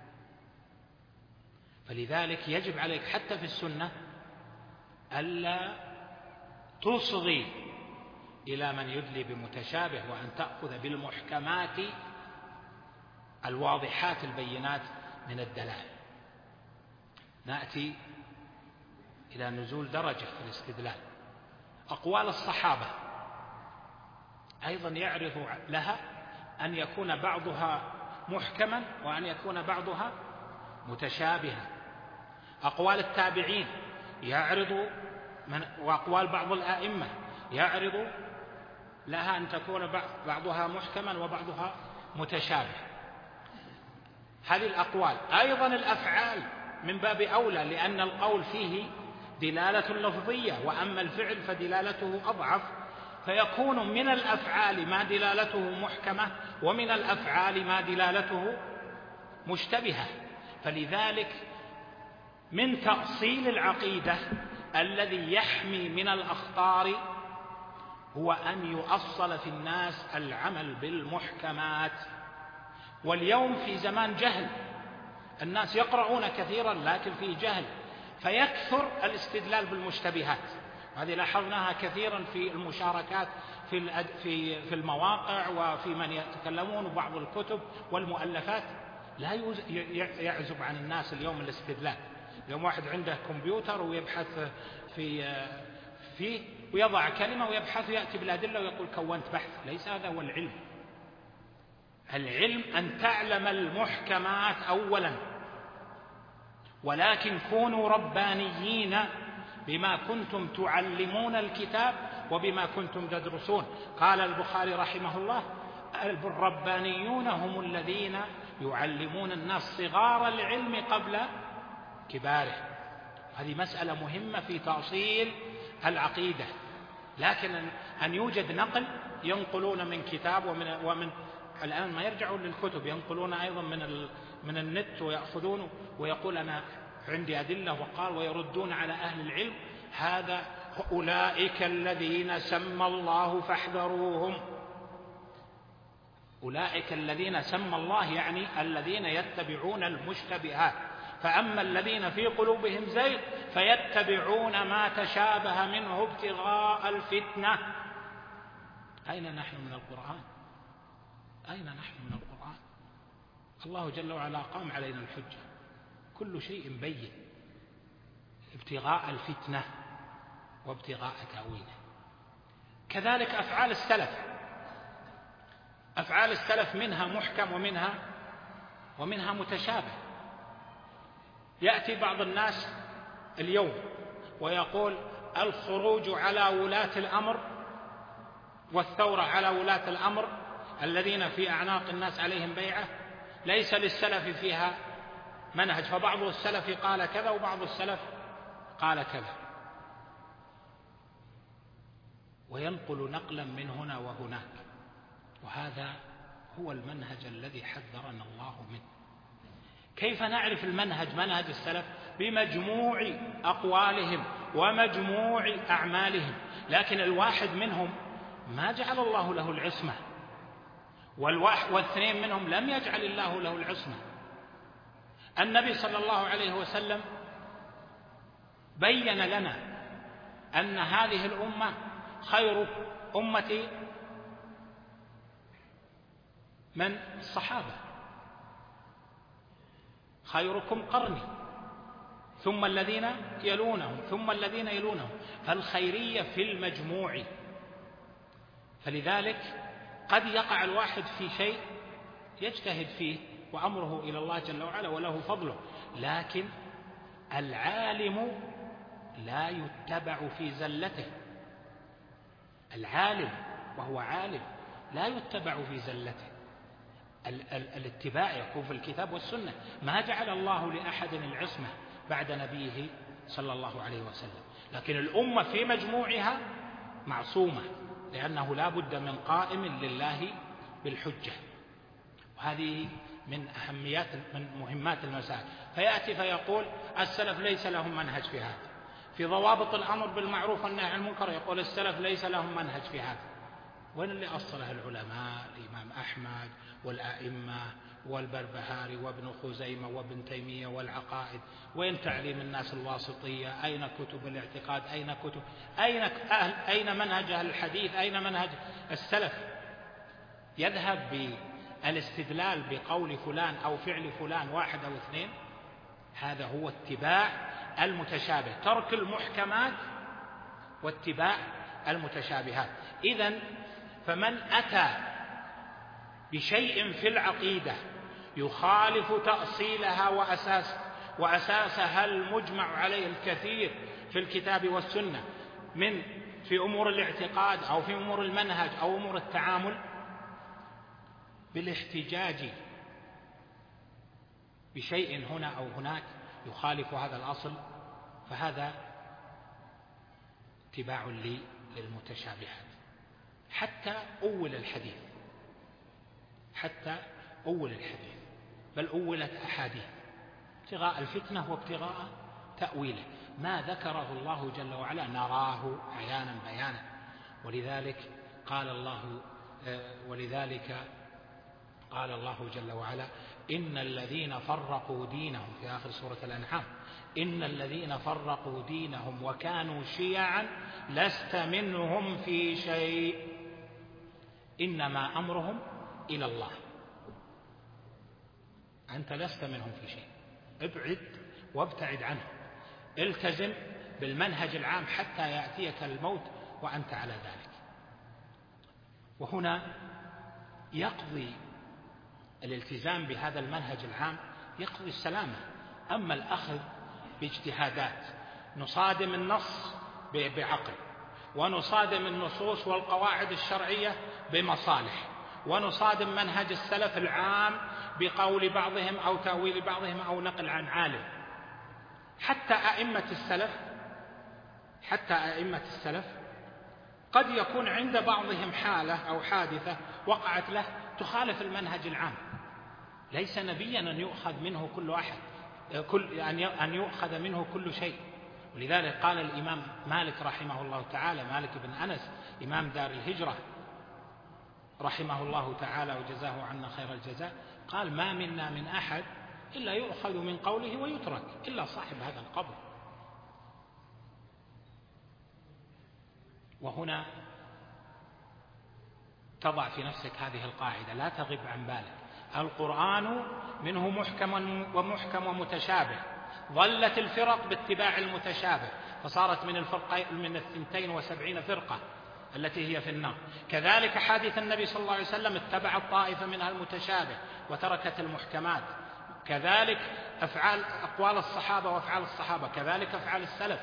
فلذلك يجب عليك حتى في السنة ألا تصغي إلى من يدلي بمتشابه، وأن تأخذ بالمحكمات الواضحات البينات من الدلائل. نأتي إلى نزول درجة في الاستدلال. أقوال الصحابة أيضا يعرض لها أن يكون بعضها محكما وأن يكون بعضها متشابها. أقوال التابعين يعرض وأقوال بعض الآئمة يعرض لها أن تكون بعضها محكما وبعضها متشابه. هذه الأقوال. أيضا الأفعال من باب أولى، لأن القول فيه دلالة لفظية، وأما الفعل فدلالته أضعف، فيكون من الأفعال ما دلالته محكمة ومن الأفعال ما دلالته مشتبهة. فلذلك من تأصيل العقيدة الذي يحمي من الأخطار هو أن يؤصل في الناس العمل بالمحكمات. واليوم في زمان جهل، الناس يقرؤون كثيرا لكن فيه جهل، فيكثر الاستدلال بالمشتبهات. هذه لاحظناها كثيرا في المشاركات في المواقع وفي من يتكلمون، وبعض الكتب والمؤلفات. لا يعزب عن الناس اليوم الاستدلال. اليوم واحد عنده كمبيوتر ويبحث فيه ويضع كلمة ويبحث ويأتي بالأدلة ويقول كونت بحث. ليس هذا هو العلم. العلم أن تعلم المحكمات أولا، ولكن كونوا ربانيين بما كنتم تعلمون الكتاب وبما كنتم تدرسون. قال البخاري رحمه الله: الربانيون هم الذين يعلمون الناس صغار العلم قبل كباره. هذه مسألة مهمة في تأصيل العقيدة. لكن أن يوجد نقل ينقلون من كتاب ومن الآن ما يرجعون للكتب، ينقلون أيضا من النت ويأخذون ويقول أنا عندي أدلة وقال، ويردون على أهل العلم. هذا أولئك الذين سمى الله فاحذروهم. أولئك الذين سمى الله يعني الذين يتبعون المشتبهات. فأما الذين في قلوبهم زيغ فيتبعون ما تشابه منه ابتغاء الفتنة. أين نحن من القرآن؟ أين نحن من القرآن؟ الله جل وعلا قام علينا الحجة، كل شيء بين، ابتغاء الفتنة وابتغاء تأويله. كذلك أفعال السلف. أفعال السلف منها محكم ومنها متشابه. يأتي بعض الناس اليوم ويقول الخروج على ولاة الأمر والثورة على ولاة الأمر الذين في أعناق الناس عليهم بيعة ليس للسلف فيها منهج، فبعض السلف قال كذا وبعض السلف قال كذا، وينقل نقلا من هنا وهناك. وهذا هو المنهج الذي حذرنا الله منه. كيف نعرف المنهج، منهج السلف؟ بمجموع أقوالهم ومجموع أعمالهم. لكن الواحد منهم ما جعل الله له العصمة، والاثنين منهم لم يجعل الله له العصمة. النبي صلى الله عليه وسلم بين لنا أن هذه الأمة خير أمتي من الصحابة، خيركم قرني ثم الذين يلونهم ثم الذين يلونهم. فالخيرية في المجموع. فلذلك قد يقع الواحد في شيء يجتهد فيه وأمره إلى الله جل وعلا وله فضله، لكن العالم لا يتبع في زلته. العالم وهو عالم لا يتبع في زلته. الاتباع يكون في الكتاب والسنة. ما جعل الله لأحد العصمة بعد نبيه صلى الله عليه وسلم، لكن الأمة في مجموعها معصومة، لأنه لا بد من قائم لله بالحجة. وهذه من مهمات المسائل. فيأتي فيقول السلف ليس لهم منهج في هذا. في ضوابط الأمر بالمعروف والنهي عن المنكر يقول السلف ليس لهم منهج في هذا. وين اللي أصله العلماء؟ الإمام أحمد والأئمة والبربهاري وابن خزيمة وابن تيمية والعقائد. وين تعليم الناس الواسطية؟ أين كتب الاعتقاد؟ أين منهج أهل الحديث؟ أين منهج السلف؟ يذهب بالاستدلال بقول فلان أو فعل فلان واحد أو اثنين. هذا هو اتباع المتشابه، ترك المحكمات واتباع المتشابهات. إذن فمن أتى بشيء في العقيدة يخالف تأصيلها وأساسها المجمع عليه الكثير في الكتاب والسنة في أمور الاعتقاد أو في أمور المنهج أو أمور التعامل، بالاحتجاج بشيء هنا أو هناك يخالف هذا الأصل، فهذا اتباع للمتشابهات. حتى أول الحديث بل أولت أحاديث ابتغاء الفتنة وابتغاء تأويله، ما ذكره الله جل وعلا نراه عيانا بيانا. ولذلك قال الله جل وعلا: إن الذين فرقوا دينهم، في آخر سورة الأنعام: إن الذين فرقوا دينهم وكانوا شيعا لست منهم في شيء إنما أمرهم إلى الله. أنت لست منهم في شيء، ابعد وابتعد عنه، التزم بالمنهج العام حتى يأتيك الموت وأنت على ذلك. وهنا يقضي الالتزام بهذا المنهج العام يقضي السلامة. أما الأخذ باجتهادات، نصادم النص بعقل، ونصادم النصوص والقواعد الشرعية بمصالح، ونصادم منهج السلف العام بقول بعضهم أو تأويل بعضهم أو نقل عن عالم. حتى أئمة السلف قد يكون عند بعضهم حالة أو حادثة وقعت له تخالف المنهج العام، ليس نبيا أن يؤخذ منه كل أحد، أن يؤخذ منه كل شيء. ولذلك قال الإمام مالك رحمه الله تعالى، مالك بن أنس إمام دار الهجرة رحمه الله تعالى وجزاه عنا خير الجزاء، قال: ما منا من أحد إلا يؤخذ من قوله ويترك إلا صاحب هذا القبر. وهنا تضع في نفسك هذه القاعدة، لا تغب عن بالك: القرآن منه محكم ومتشابه، ظلت الفرق باتباع المتشابه فصارت من 72 فرقة التي هي في النار. كذلك حديث النبي صلى الله عليه وسلم اتبعت طائفة منها المتشابه وتركت المحكمات. كذلك أقوال الصحابة وأفعال الصحابة، كذلك أفعال السلف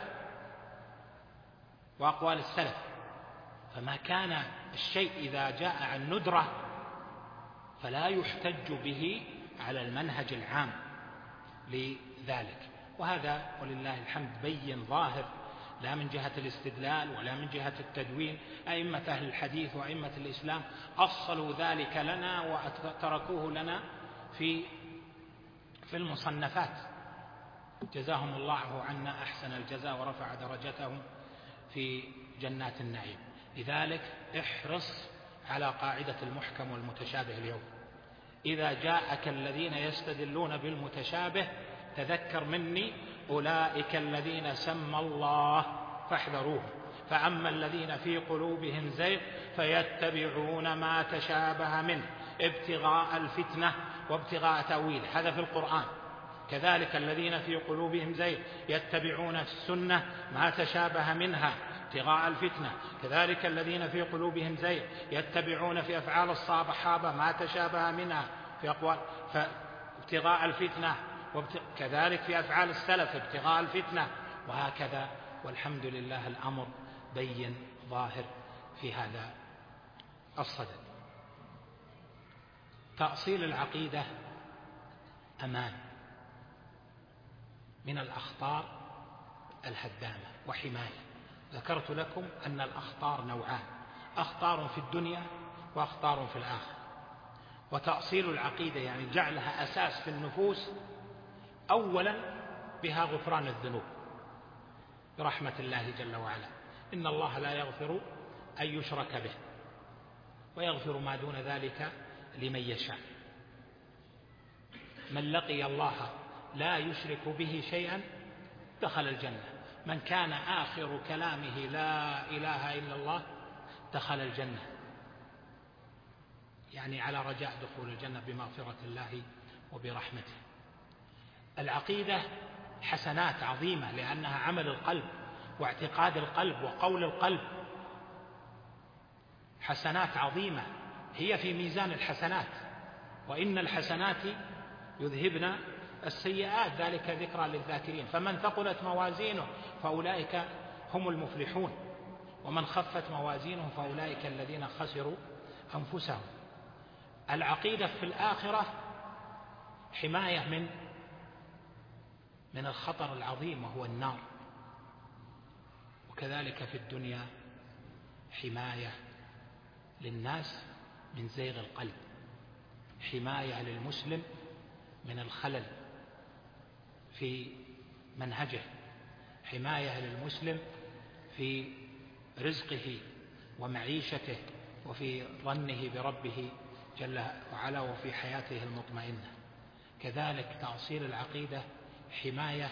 وأقوال السلف. فما كان الشيء إذا جاء عن ندرة فلا يحتج به على المنهج العام لذلك. وهذا ولله الحمد بين ظاهر، لا من جهة الاستدلال ولا من جهة التدوين. أئمة أهل الحديث وأئمة الإسلام أصلوا ذلك لنا وتركوه لنا في المصنفات، جزاهم الله عنا أحسن الجزاء ورفع درجتهم في جنات النعيم. لذلك احرص على قاعدة المحكم والمتشابه اليوم. إذا جاءك الذين يستدلون بالمتشابه تذكر مني: أولئك الذين سمى الله فاحذروهم، فأما الذين في قلوبهم زيغ فيتبعون ما تشابه منه ابتغاء الفتنة وابتغاء تأويله. هذا في القرآن. كذلك الذين في قلوبهم زيغ يتبعون السنة ما تشابه منها ابتغاء الفتنة. كذلك الذين في قلوبهم زيغ يتبعون في أفعال الصحابة ما تشابه منها في أقوال ابتغاء الفتنة، كذلك في أفعال السلف ابتغاء الفتنة، وهكذا. والحمد لله الأمر بين ظاهر في هذا الصدد. تأصيل العقيدة أمان من الأخطار الهدامة وحماية. ذكرت لكم أن الأخطار نوعان: أخطار في الدنيا وأخطار في الآخرة. وتأصيل العقيدة يعني جعلها أساس في النفوس، أولا بها غفران الذنوب برحمة الله جل وعلا. إن الله لا يغفر أن يشرك به ويغفر ما دون ذلك لمن يشاء. من لقي الله لا يشرك به شيئا دخل الجنة. من كان آخر كلامه لا إله إلا الله دخل الجنة، يعني على رجاء دخول الجنة بمغفرة الله وبرحمته. العقيدة حسنات عظيمة لأنها عمل القلب واعتقاد القلب وقول القلب، حسنات عظيمة هي في ميزان الحسنات. وإن الحسنات يذهبن السيئات، ذلك ذكرى للذاكرين. فمن ثقلت موازينه فأولئك هم المفلحون، ومن خفت موازينه فأولئك الذين خسروا أنفسهم. العقيدة في الآخرة حماية من الخطر العظيم وهو النار، وكذلك في الدنيا حماية للناس من زيغ القلب، حماية للمسلم من الخلل في منهجه، حماية للمسلم في رزقه ومعيشته وفي ظنه بربه جل وعلا وفي حياته المطمئنة. كذلك تأصيل العقيدة حماية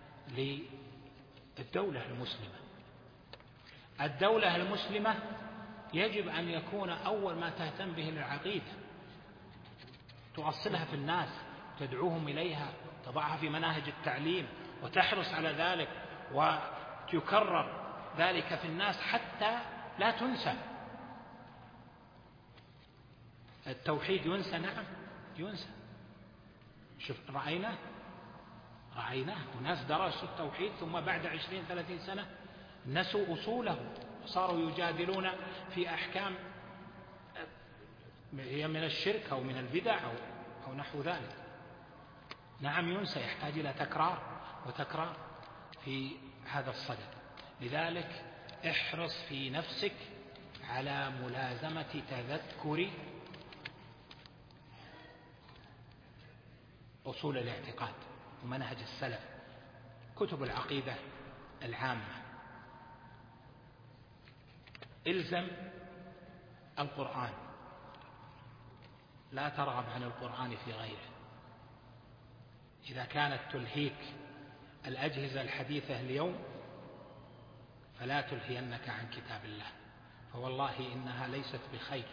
للدولة المسلمة. الدولة المسلمة يجب أن يكون أول ما تهتم به العقيدة، تؤصلها في الناس، تدعوهم إليها، تضعها في مناهج التعليم، وتحرص على ذلك وتكرر ذلك في الناس حتى لا تنسى. التوحيد ينسى؟ نعم ينسى. شوف رأيناه وناس درسوا التوحيد ثم بعد 20-30 سنة نسوا أصوله وصاروا يجادلون في أحكام هي من الشرك أو من البدع أو نحو ذلك. نعم ينسى، يحتاج إلى تكرار في هذا الصدد. لذلك احرص في نفسك على ملازمة تذكر أصول الاعتقاد ومنهج السلف، كتب العقيدة العامة. الزم القرآن، لا ترغب عن القرآن في غيره. إذا كانت تلهيك الأجهزة الحديثة اليوم فلا تلهينك عن كتاب الله، فوالله إنها ليست بخير.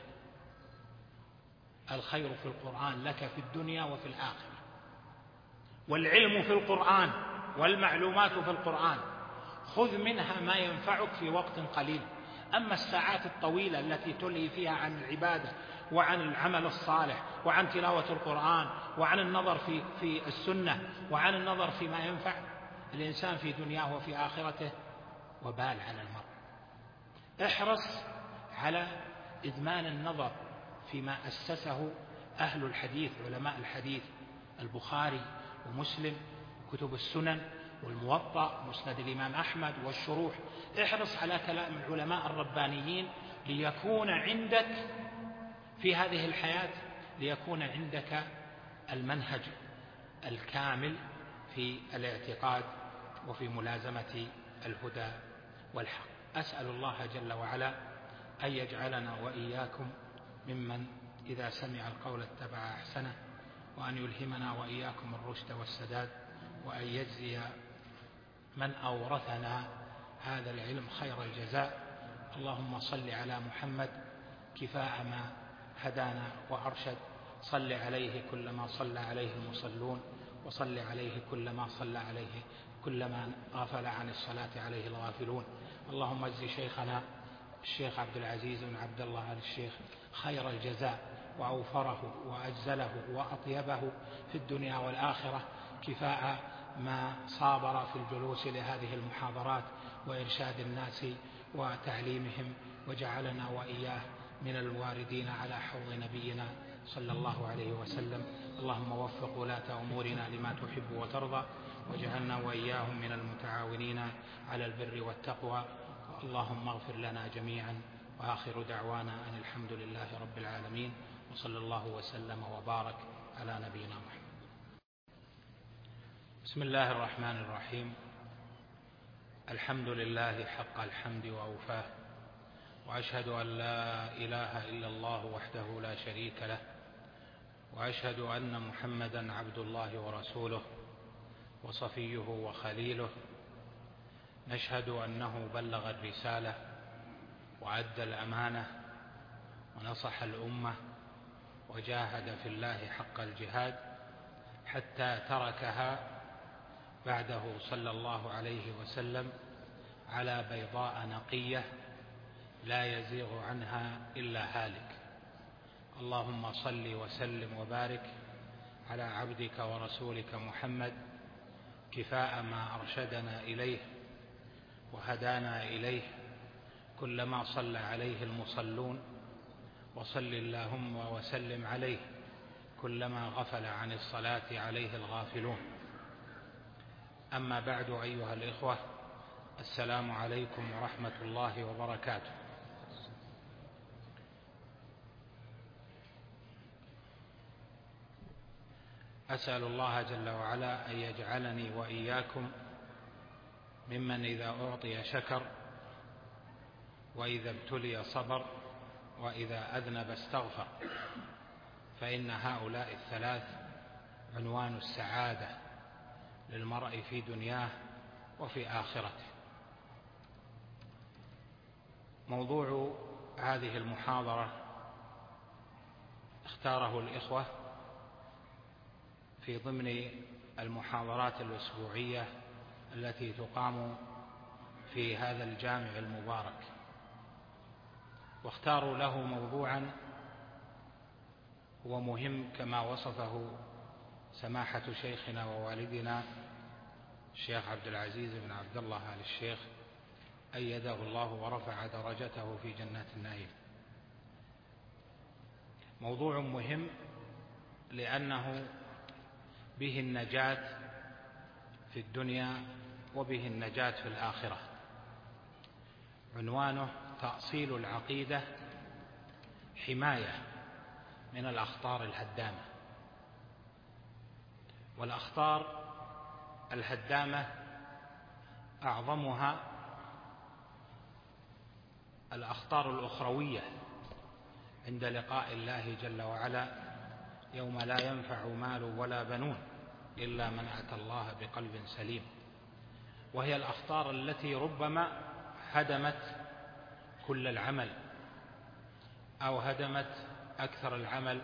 الخير في القرآن لك في الدنيا وفي الآخرة، والعلم في القرآن والمعلومات في القرآن، خذ منها ما ينفعك في وقت قليل. أما الساعات الطويلة التي تلهي فيها عن العبادة وعن العمل الصالح وعن تلاوة القرآن وعن النظر في السنة وعن النظر فيما ينفع الإنسان في دنياه وفي آخرته، وبال على المرء. احرص على إدمان النظر فيما أسسه أهل الحديث، علماء الحديث، البخاري ومسلم، كتب السنن والموطأ، مسند الإمام أحمد والشروح. احرص على كلام العلماء الربانيين ليكون عندك في هذه الحياة، ليكون عندك المنهج الكامل في الاعتقاد وفي ملازمة الهدى والحق. أسأل الله جل وعلا أن يجعلنا وإياكم ممن إذا سمع القول اتبع أحسنه، وأن يلهمنا وإياكم الرشد والسداد، وأن يجزي من أورثنا هذا العلم خير الجزاء. اللهم صل على محمد كفاء ما هدانا وأرشد، صل عليه كلما صلى عليه المصلون، وصل عليه كلما غفل عن الصلاة عليه الغافلون. اللهم اجز شيخنا الشيخ عبد العزيز بن عبد الله آل الشيخ خير الجزاء، وأوفره وأجزله وأطيبه في الدنيا والآخرة، كفاء ما صابر في الجلوس لهذه المحاضرات وإرشاد الناس وتعليمهم، وجعلنا وإياه من الواردين على حوض نبينا صلى الله عليه وسلم. اللهم وفق ولاة أمورنا لما تحب وترضى، واجعلنا وإياهم من المتعاونين على البر والتقوى. اللهم اغفر لنا جميعا، وآخر دعوانا أن الحمد لله رب العالمين، وصلى الله وسلم وبارك على نبينا محمد. بسم الله الرحمن الرحيم. الحمد لله حق الحمد وأوفاه، وأشهد أن لا إله إلا الله وحده لا شريك له، وأشهد أن محمدا عبد الله ورسوله وصفيه وخليله. نشهد أنه بلغ الرسالة وأدى الأمانة ونصح الأمة وجاهد في الله حق الجهاد حتى تركها بعده صلى الله عليه وسلم على بيضاء نقية لا يزيغ عنها إلا هالك. اللهم صل وسلم وبارك على عبدك ورسولك محمد كفاء ما أرشدنا إليه وهدانا إليه كلما صلى عليه المصلون، وصل اللهم وسلم عليه كلما غفل عن الصلاة عليه الغافلون. أما بعد، أيها الإخوة، السلام عليكم ورحمة الله وبركاته. أسأل الله جل وعلا أن يجعلني وإياكم ممن إذا أعطي شكر، وإذا ابتلي صبر، وإذا أذنب استغفر، فإن هؤلاء الثلاث عنوان السعادة للمرء في دنياه وفي آخرته. موضوع هذه المحاضرة اختاره الإخوة في ضمن المحاضرات الأسبوعية التي تقام في هذا الجامع المبارك، واختاروا له موضوعا هو مهم كما وصفه سماحة شيخنا ووالدنا الشيخ عبد العزيز بن عبد الله آل الشيخ أيده الله ورفع درجته في جنات النعيم. موضوع مهم لأنه به النجاة في الدنيا وبه النجاة في الآخرة. عنوانه تأصيل العقيدة حماية من الأخطار الهدامة. والأخطار الهدامة أعظمها الأخطار الأخروية عند لقاء الله جل وعلا يوم لا ينفع مال ولا بنون إلا من أتى الله بقلب سليم، وهي الأخطار التي ربما هدمت كل العمل أو هدمت أكثر العمل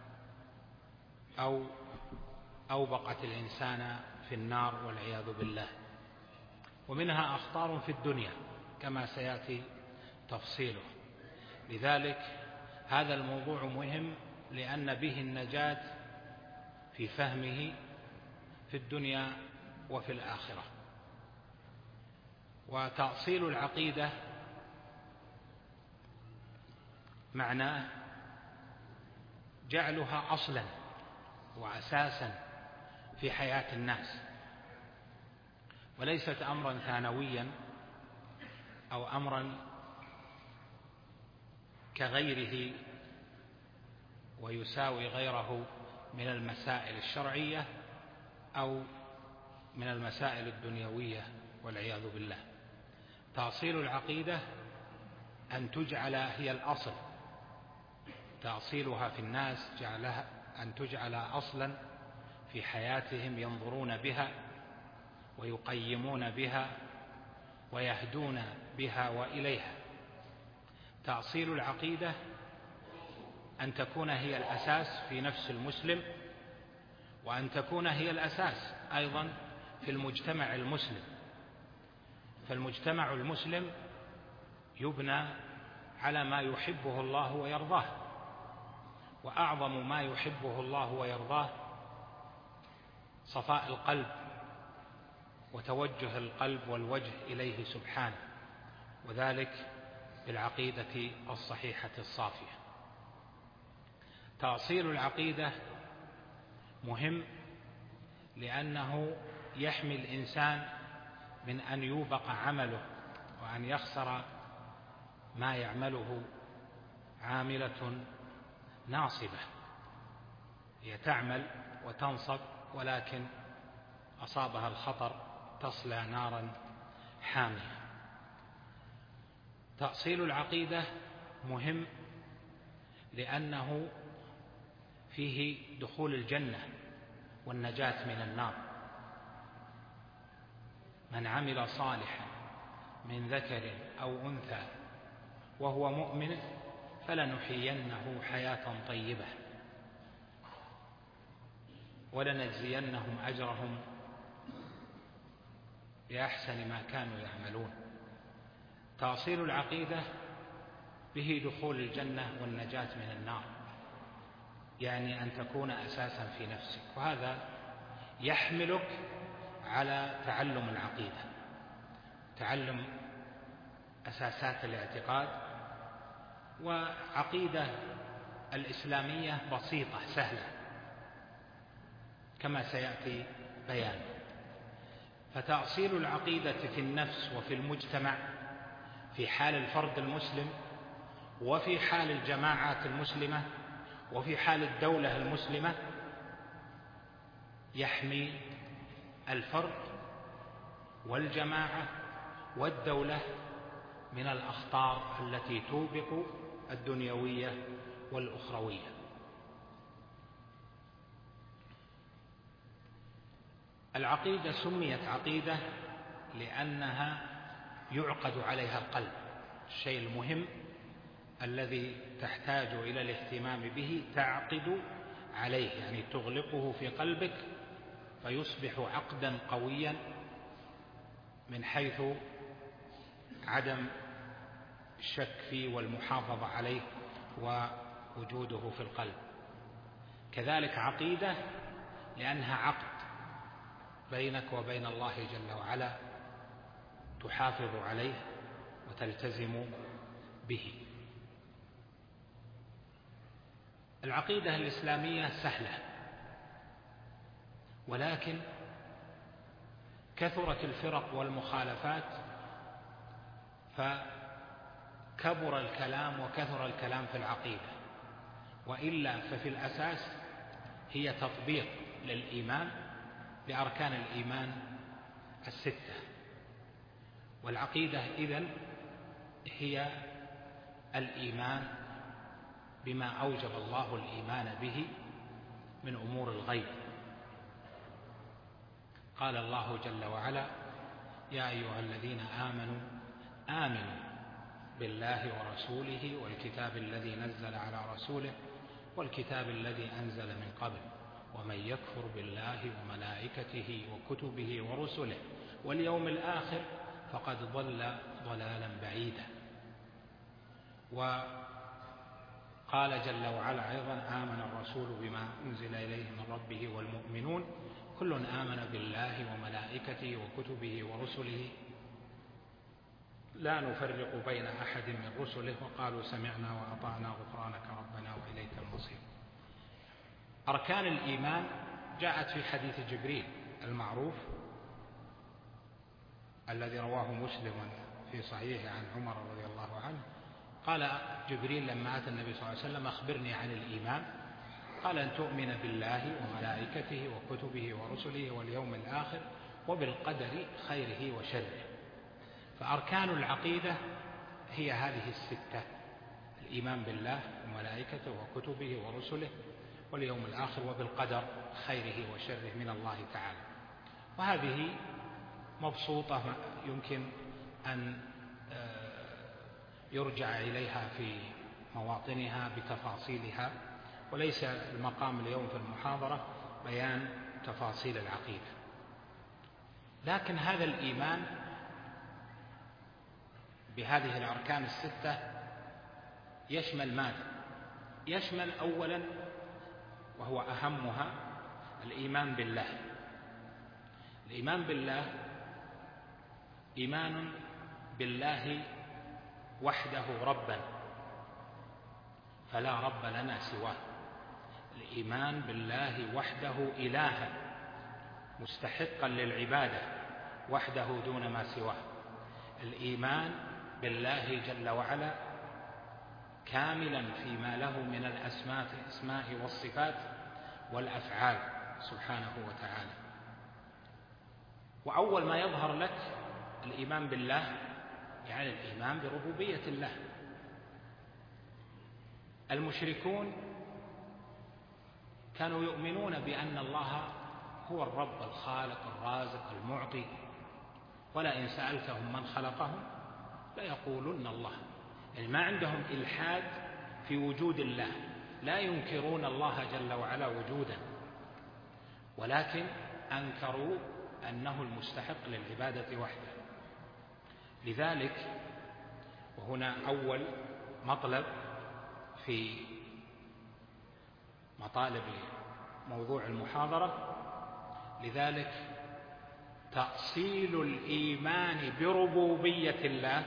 أو أوبقت الإنسان في النار والعياذ بالله. ومنها أخطار في الدنيا كما سيأتي تفصيله. لذلك هذا الموضوع مهم لأن به النجاة في فهمه في الدنيا وفي الآخرة. وتأصيل العقيدة معناه جعلها أصلا وأساسا في حياة الناس، وليست أمرا ثانويا أو أمرا كغيره ويساوي غيره من المسائل الشرعية أو من المسائل الدنيوية والعياذ بالله. تأصيل العقيدة أن تجعل هي الأصل، تأصيلها في الناس جعلها أن تجعل أصلا في حياتهم ينظرون بها ويقيمون بها ويهدون بها وإليها. تأصيل العقيدة أن تكون هي الأساس في نفس المسلم، وأن تكون هي الأساس أيضا في المجتمع المسلم. فالمجتمع المسلم يبنى على ما يحبه الله ويرضاه، وأعظم ما يحبه الله ويرضاه صفاء القلب وتوجه القلب والوجه إليه سبحانه، وذلك بالعقيدة الصحيحة الصافية. تأصيل العقيدة مهم لأنه يحمي الإنسان من أن يوبق عمله وأن يخسر ما يعمله عاملة ناصبة، هي تعمل وتنصب ولكن أصابها الخطر تصلى نارا حامية. تأصيل العقيدة مهم لأنه فيه دخول الجنة والنجاة من النار. من عمل صالحا من ذكر أو أنثى وهو مؤمن فلنحيينه حياة طيبة ولنجزينهم أجرهم بأحسن ما كانوا يعملون. تأصيل العقيدة به دخول الجنة والنجاة من النار، يعني أن تكون أساسا في نفسك، وهذا يحملك على تعلم العقيدة، تعلم أساسات الاعتقاد. وعقيدة الإسلامية بسيطة سهلة كما سيأتي بيانه. فتأصيل العقيدة في النفس وفي المجتمع في حال الفرد المسلم، وفي حال الجماعات المسلمة، وفي حال الدولة المسلمة، يحمي الفرد والجماعة والدولة من الأخطار التي توبق الدنيوية والأخروية. العقيدة سميت عقيدة لأنها يعقد عليها القلب، الشيء المهم الذي تحتاج إلى الاهتمام به تعقد عليه، يعني تغلقه في قلبك فيصبح عقدا قويا من حيث عدم الشك فيه والمحافظة عليه ووجوده في القلب. كذلك عقيدة لأنها عقد بينك وبين الله جل وعلا تحافظ عليه وتلتزم به. العقيدة الإسلامية سهلة، ولكن كثرت الفرق والمخالفات فكبر الكلام وكثر الكلام في العقيدة، وإلا ففي الأساس هي تطبيق للإيمان لأركان الإيمان الستة. والعقيدة إذن هي الإيمان بما أوجب الله الإيمان به من أمور الغيب. قال الله جل وعلا: يا أيها الذين آمنوا بالله ورسوله والكتاب الذي نزل على رسوله والكتاب الذي أنزل من قبل ومن يكفر بالله وملائكته وكتبه ورسله واليوم الآخر فقد ضل ضلالا بعيدا. وقال جل وعلا أيضا: آمن الرسول بما أنزل إليه من ربه والمؤمنون كل آمن بالله وملائكته وكتبه ورسله لا نفرق بين أحد من رسله وقالوا سمعنا وأطعنا غفرانك ربنا وإليك المصير. أركان الإيمان جاءت في حديث جبريل المعروف الذي رواه مسلم في صحيحه عن عمر رضي الله عنه. قال جبريل لما أتى النبي صلى الله عليه وسلم: أخبرني عن الإيمان. قال: أن تؤمن بالله وملائكته وكتبه ورسله واليوم الآخر وبالقدر خيره وشره. فأركان العقيدة هي هذه الستة: الإيمان بالله وملائكته وكتبه ورسله واليوم الآخر وبالقدر خيره وشره من الله تعالى. وهذه مبسوطة يمكن أن يرجع إليها في مواطنها بتفاصيلها، وليس المقام اليوم في المحاضرة بيان تفاصيل العقيدة. لكن هذا الإيمان بهذه الأركان الستة يشمل ماذا؟ يشمل أولا وهو أهمها الإيمان بالله. الإيمان بالله إيمان بالله وحده ربا فلا رب لنا سواه. الإيمان بالله وحده إلها مستحقا للعبادة وحده دون ما سواه. الإيمان بالله جل وعلا كاملا فيما له من الأسماء والصفات والأفعال سبحانه وتعالى. وأول ما يظهر لك الإيمان بالله يعني الإيمان بربوبية الله. المشركون كانوا يؤمنون بأن الله هو الرب الخالق الرازق المعطي، ولئن سألتهم من خلقهم ليقولن الله. يعني ما عندهم إلحاد في وجود الله، لا ينكرون الله جل وعلا وجودا، ولكن أنكروا أنه المستحق للعبادة وحده. لذلك وهنا أول مطلب في مطالب موضوع المحاضرة. لذلك تأصيل الإيمان بربوبية الله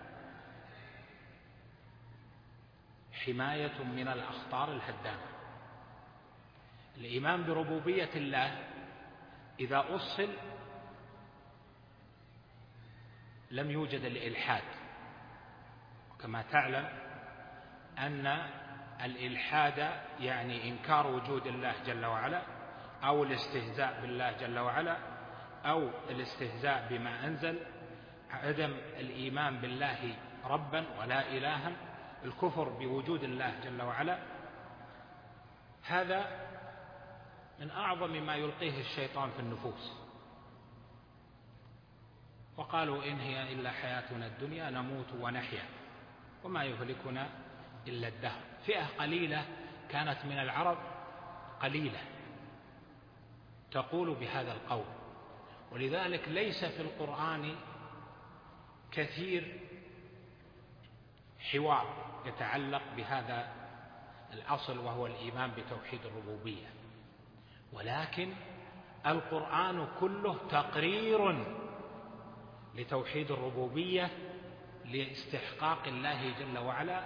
حماية من الأخطار الهدامة. الإيمان بربوبية الله إذا أصل لم يوجد الإلحاد، وكما تعلم أن الإلحاد يعني إنكار وجود الله جل وعلا، أو الاستهزاء بالله جل وعلا، أو الاستهزاء بما أنزل، عدم الإيمان بالله ربا ولا إلها، الكفر بوجود الله جل وعلا. هذا من أعظم ما يلقيه الشيطان في النفوس. وقالوا إن هي إلا حياتنا الدنيا نموت ونحيا وما يهلكنا إلا الدهر. فئة قليلة كانت من العرب، قليلة، تقول بهذا القول. ولذلك ليس في القرآن كثير حوار يتعلق بهذا الأصل وهو الإيمان بتوحيد الربوبية، ولكن القرآن كله تقرير لتوحيد الربوبية لاستحقاق الله جل وعلا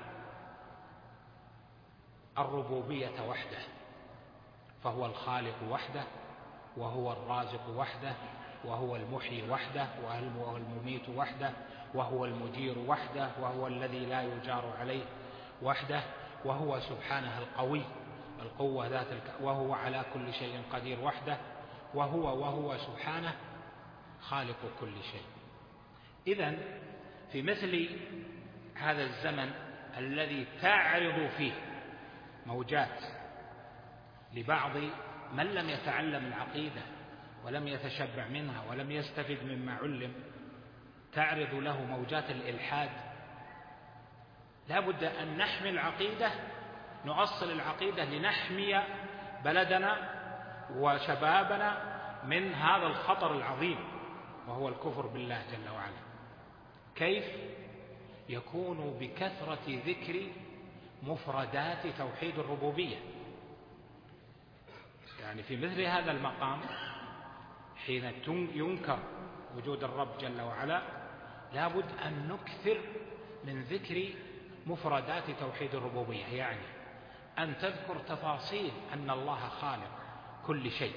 الربوبية وحده، فهو الخالق وحده، وهو الرازق وحده، وهو المحيي وحده، وهو المميت وحده، وهو المجير وحده، وهو الذي لا يجار عليه وحده، وهو سبحانه القوي القوة ذات وهو على كل شيء قدير وحده، وهو سبحانه خالق كل شيء. إذن في مثل هذا الزمن الذي تعرض فيه موجات لبعض من لم يتعلم العقيدة ولم يتشبع منها ولم يستفد مما علم، تعرض له موجات الإلحاد، لا بد أن نحمي العقيدة، نؤصل العقيدة لنحمي بلدنا وشبابنا من هذا الخطر العظيم وهو الكفر بالله جل وعلا. كيف؟ يكون بكثرة ذكر مفردات توحيد الربوبية. يعني في مثل هذا المقام حين ينكر وجود الرب جل وعلا لابد أن نكثر من ذكر مفردات توحيد الربوبية، يعني أن تذكر تفاصيل أن الله خالق كل شيء،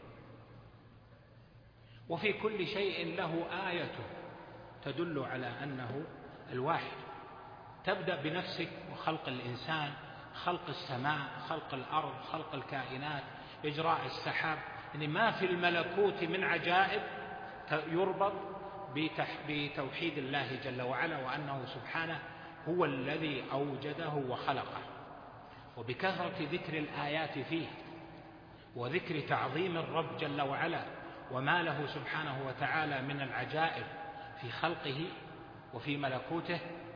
وفي كل شيء له آية تدل على أنه الواحد. تبدأ بنفسك وخلق الإنسان، خلق السماء، خلق الأرض، خلق الكائنات، إجراء السحاب. يعني ما في الملكوت من عجائب يربط بتوحيد الله جل وعلا، وأنه سبحانه هو الذي أوجده وخلقه. وبكثرة ذكر الآيات فيه وذكر تعظيم الرب جل وعلا وما له سبحانه وتعالى من العجائب في خلقه وفي ملكوته،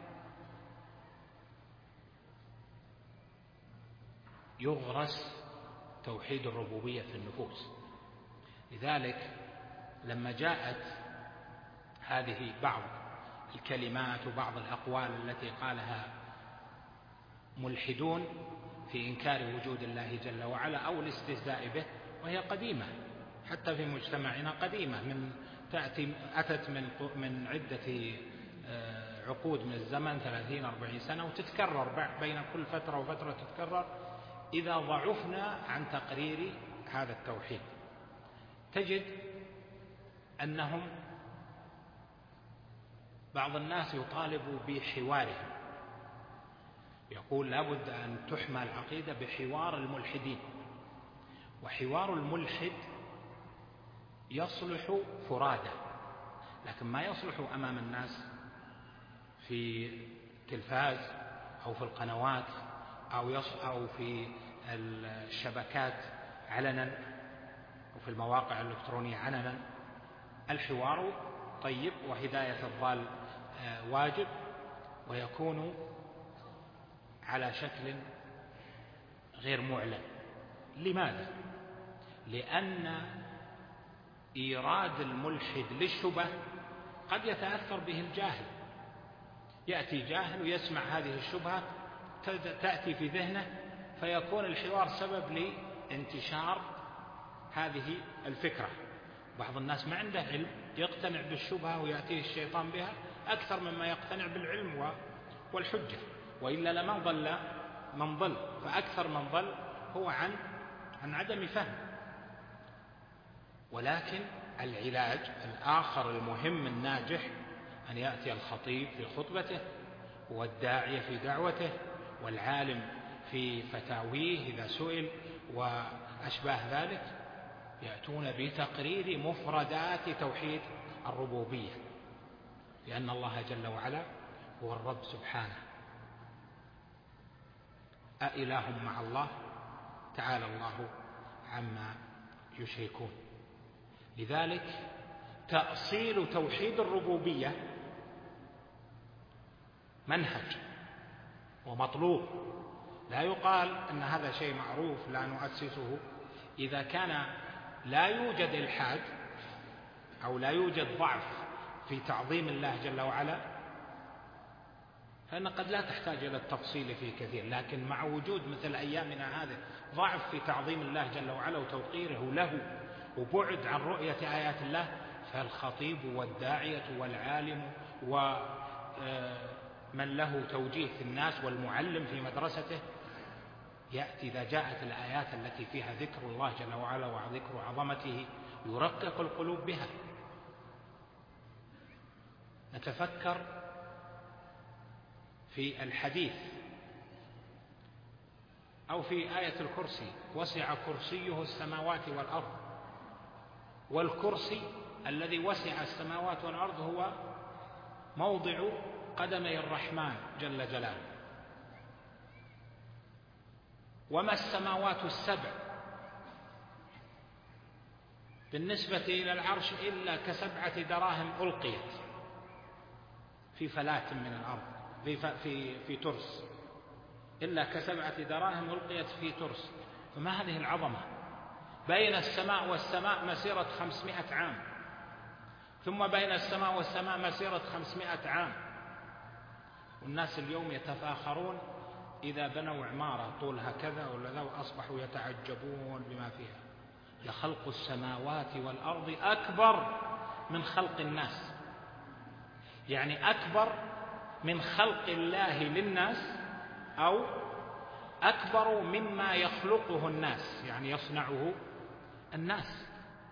يغرس توحيد الربوبية في النفوس. لذلك لما جاءت هذه بعض الكلمات وبعض الأقوال التي قالها ملحدون في إنكار وجود الله جل وعلا أو الاستهزاء به، وهي قديمة حتى في مجتمعنا، قديمة أتت من عدة عقود من الزمن، 30-40 سنة، وتتكرر بين كل فترة وفترة تتكرر. إذا ضعفنا عن تقرير هذا التوحيد تجد أنهم بعض الناس يطالب بحوارهم، يقول لابد أن تحمى العقيدة بحوار الملحدين. وحوار الملحد يصلح فرادى، لكن ما يصلح أمام الناس في التلفاز أو في القنوات أو في الشبكات علنا وفي المواقع الإلكترونية علنا. الحوار طيب، وهداية الضال واجب، ويكون على شكل غير معلن. لماذا؟ لأن إيراد الملحد للشبه قد يتأثر به الجاهل. يأتي جاهل ويسمع هذه الشبهة تأتي في ذهنه فيكون الحوار سبب لانتشار هذه الفكرة. بعض الناس ما عنده علم يقتنع بالشبهة ويأتيه الشيطان بها أكثر مما يقتنع بالعلم والحجة، وإلا لما ضل من ضل، فأكثر من ضل هو عن عدم فهم. ولكن العلاج الآخر المهم الناجح أن يأتي الخطيب في خطبته، والداعية في دعوته، والعالم في فتاويه إذا سئل وأشباه ذلك، يأتون بتقرير مفردات توحيد الربوبية، لأن الله جل وعلا هو الرب سبحانه. أإله مع الله، تعالى الله عما يشركون. لذلك تأصيل توحيد الربوبية منهج ومطلوب، لا يقال أن هذا شيء معروف لا نؤسسه. إذا كان لا يوجد إلحاد أو لا يوجد ضعف في تعظيم الله جل وعلا فإن قد لا تحتاج إلى التفصيل في كثير، لكن مع وجود مثل أيامنا هذه ضعف في تعظيم الله جل وعلا وتوقيره له وبعد عن رؤية آيات الله، فالخطيب والداعية والعالم ومن له توجيه في الناس والمعلم في مدرسته يأتي إذا جاءت الآيات التي فيها ذكر الله جل وعلا وذكر عظمته يرقق القلوب بها. نتفكر في الحديث أو في آية الكرسي: وسع كرسيه السماوات والأرض. والكرسي الذي وسع السماوات والأرض هو موضع قدمي الرحمن جل جلاله. وما السماوات السبع بالنسبة إلى العرش إلا كسبعة دراهم ألقيت في فلاة من الأرض في ترس، إلا كسبعة دراهم ألقيت في ترس. فما هذه العظمة؟ بين السماء والسماء مسيرة 500 عام، ثم بين السماء والسماء مسيرة 500 عام. والناس اليوم يتفاخرون إذا بنوا عمارة طولها كذا ولا ذا وأصبحوا يتعجبون بما فيها. لخلق السماوات والأرض أكبر من خلق الناس، يعني أكبر من خلق الله للناس، أو أكبر مما يخلقه الناس، يعني يصنعه الناس.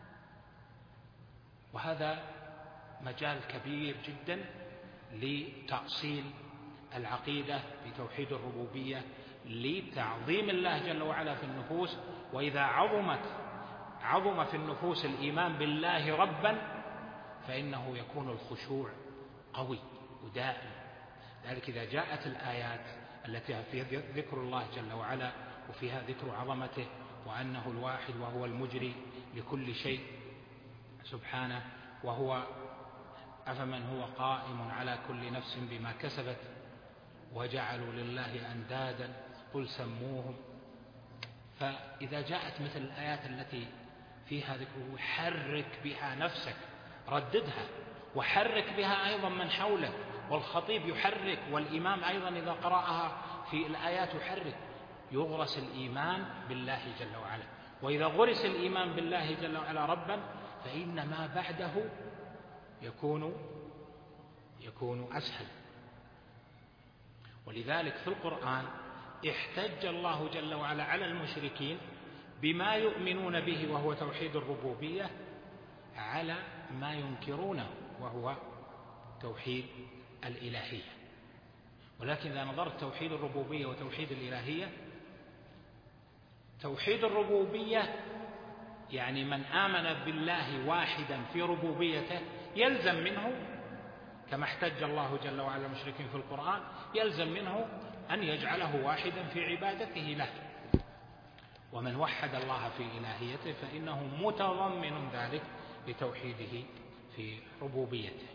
وهذا مجال كبير جدا لتأصيل العقيدة بتوحيد الربوبية، لتعظيم الله جل وعلا في النفوس. وإذا عظم في النفوس الإيمان بالله ربا فإنه يكون الخشوع قوي ودائم. ذلك إذا جاءت الآيات التي فيها ذكر الله جل وعلا وفيها ذكر عظمته وأنه الواحد وهو المجري لكل شيء سبحانه، وهو أفمن هو قائم على كل نفس بما كسبت وجعلوا لله أندادا قل سموهم. فإذا جاءت مثل الآيات التي فيها ذكره حرك بها نفسك، رددها، وحرك بها أيضا من حولك. والخطيب يحرك، والإمام أيضا إذا قرأها في الآيات يحرك. يغرس الإيمان بالله جل وعلا، وإذا غرس الإيمان بالله جل وعلا ربا فإن ما بعده يكون أسهل. ولذلك في القرآن احتج الله جل وعلا على المشركين بما يؤمنون به وهو توحيد الربوبية على ما ينكرونه وهو توحيد الإلهية. ولكن إذا نظرت توحيد الربوبية وتوحيد الإلهية، توحيد الربوبية يعني من آمن بالله واحدا في ربوبيته يلزم منه، كما احتج الله جل وعلا المشركين في القرآن، يلزم منه أن يجعله واحدا في عبادته له. ومن وحد الله في إلهيته فإنه متضمن ذلك لتوحيده في ربوبيته.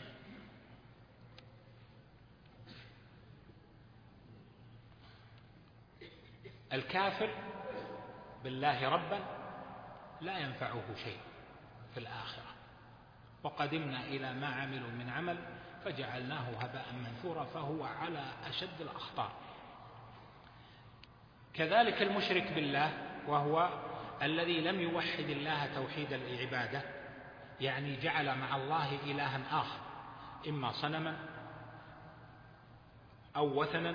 الكافر بالله ربا لا ينفعه شيء في الآخرة. وقدمنا إلى ما عملوا من عمل فجعلناه هباء منثورا، فهو على أشد الأخطار. كذلك المشرك بالله وهو الذي لم يوحد الله توحيد العبادة، يعني جعل مع الله إلها آخر، إما صنما أو وثنا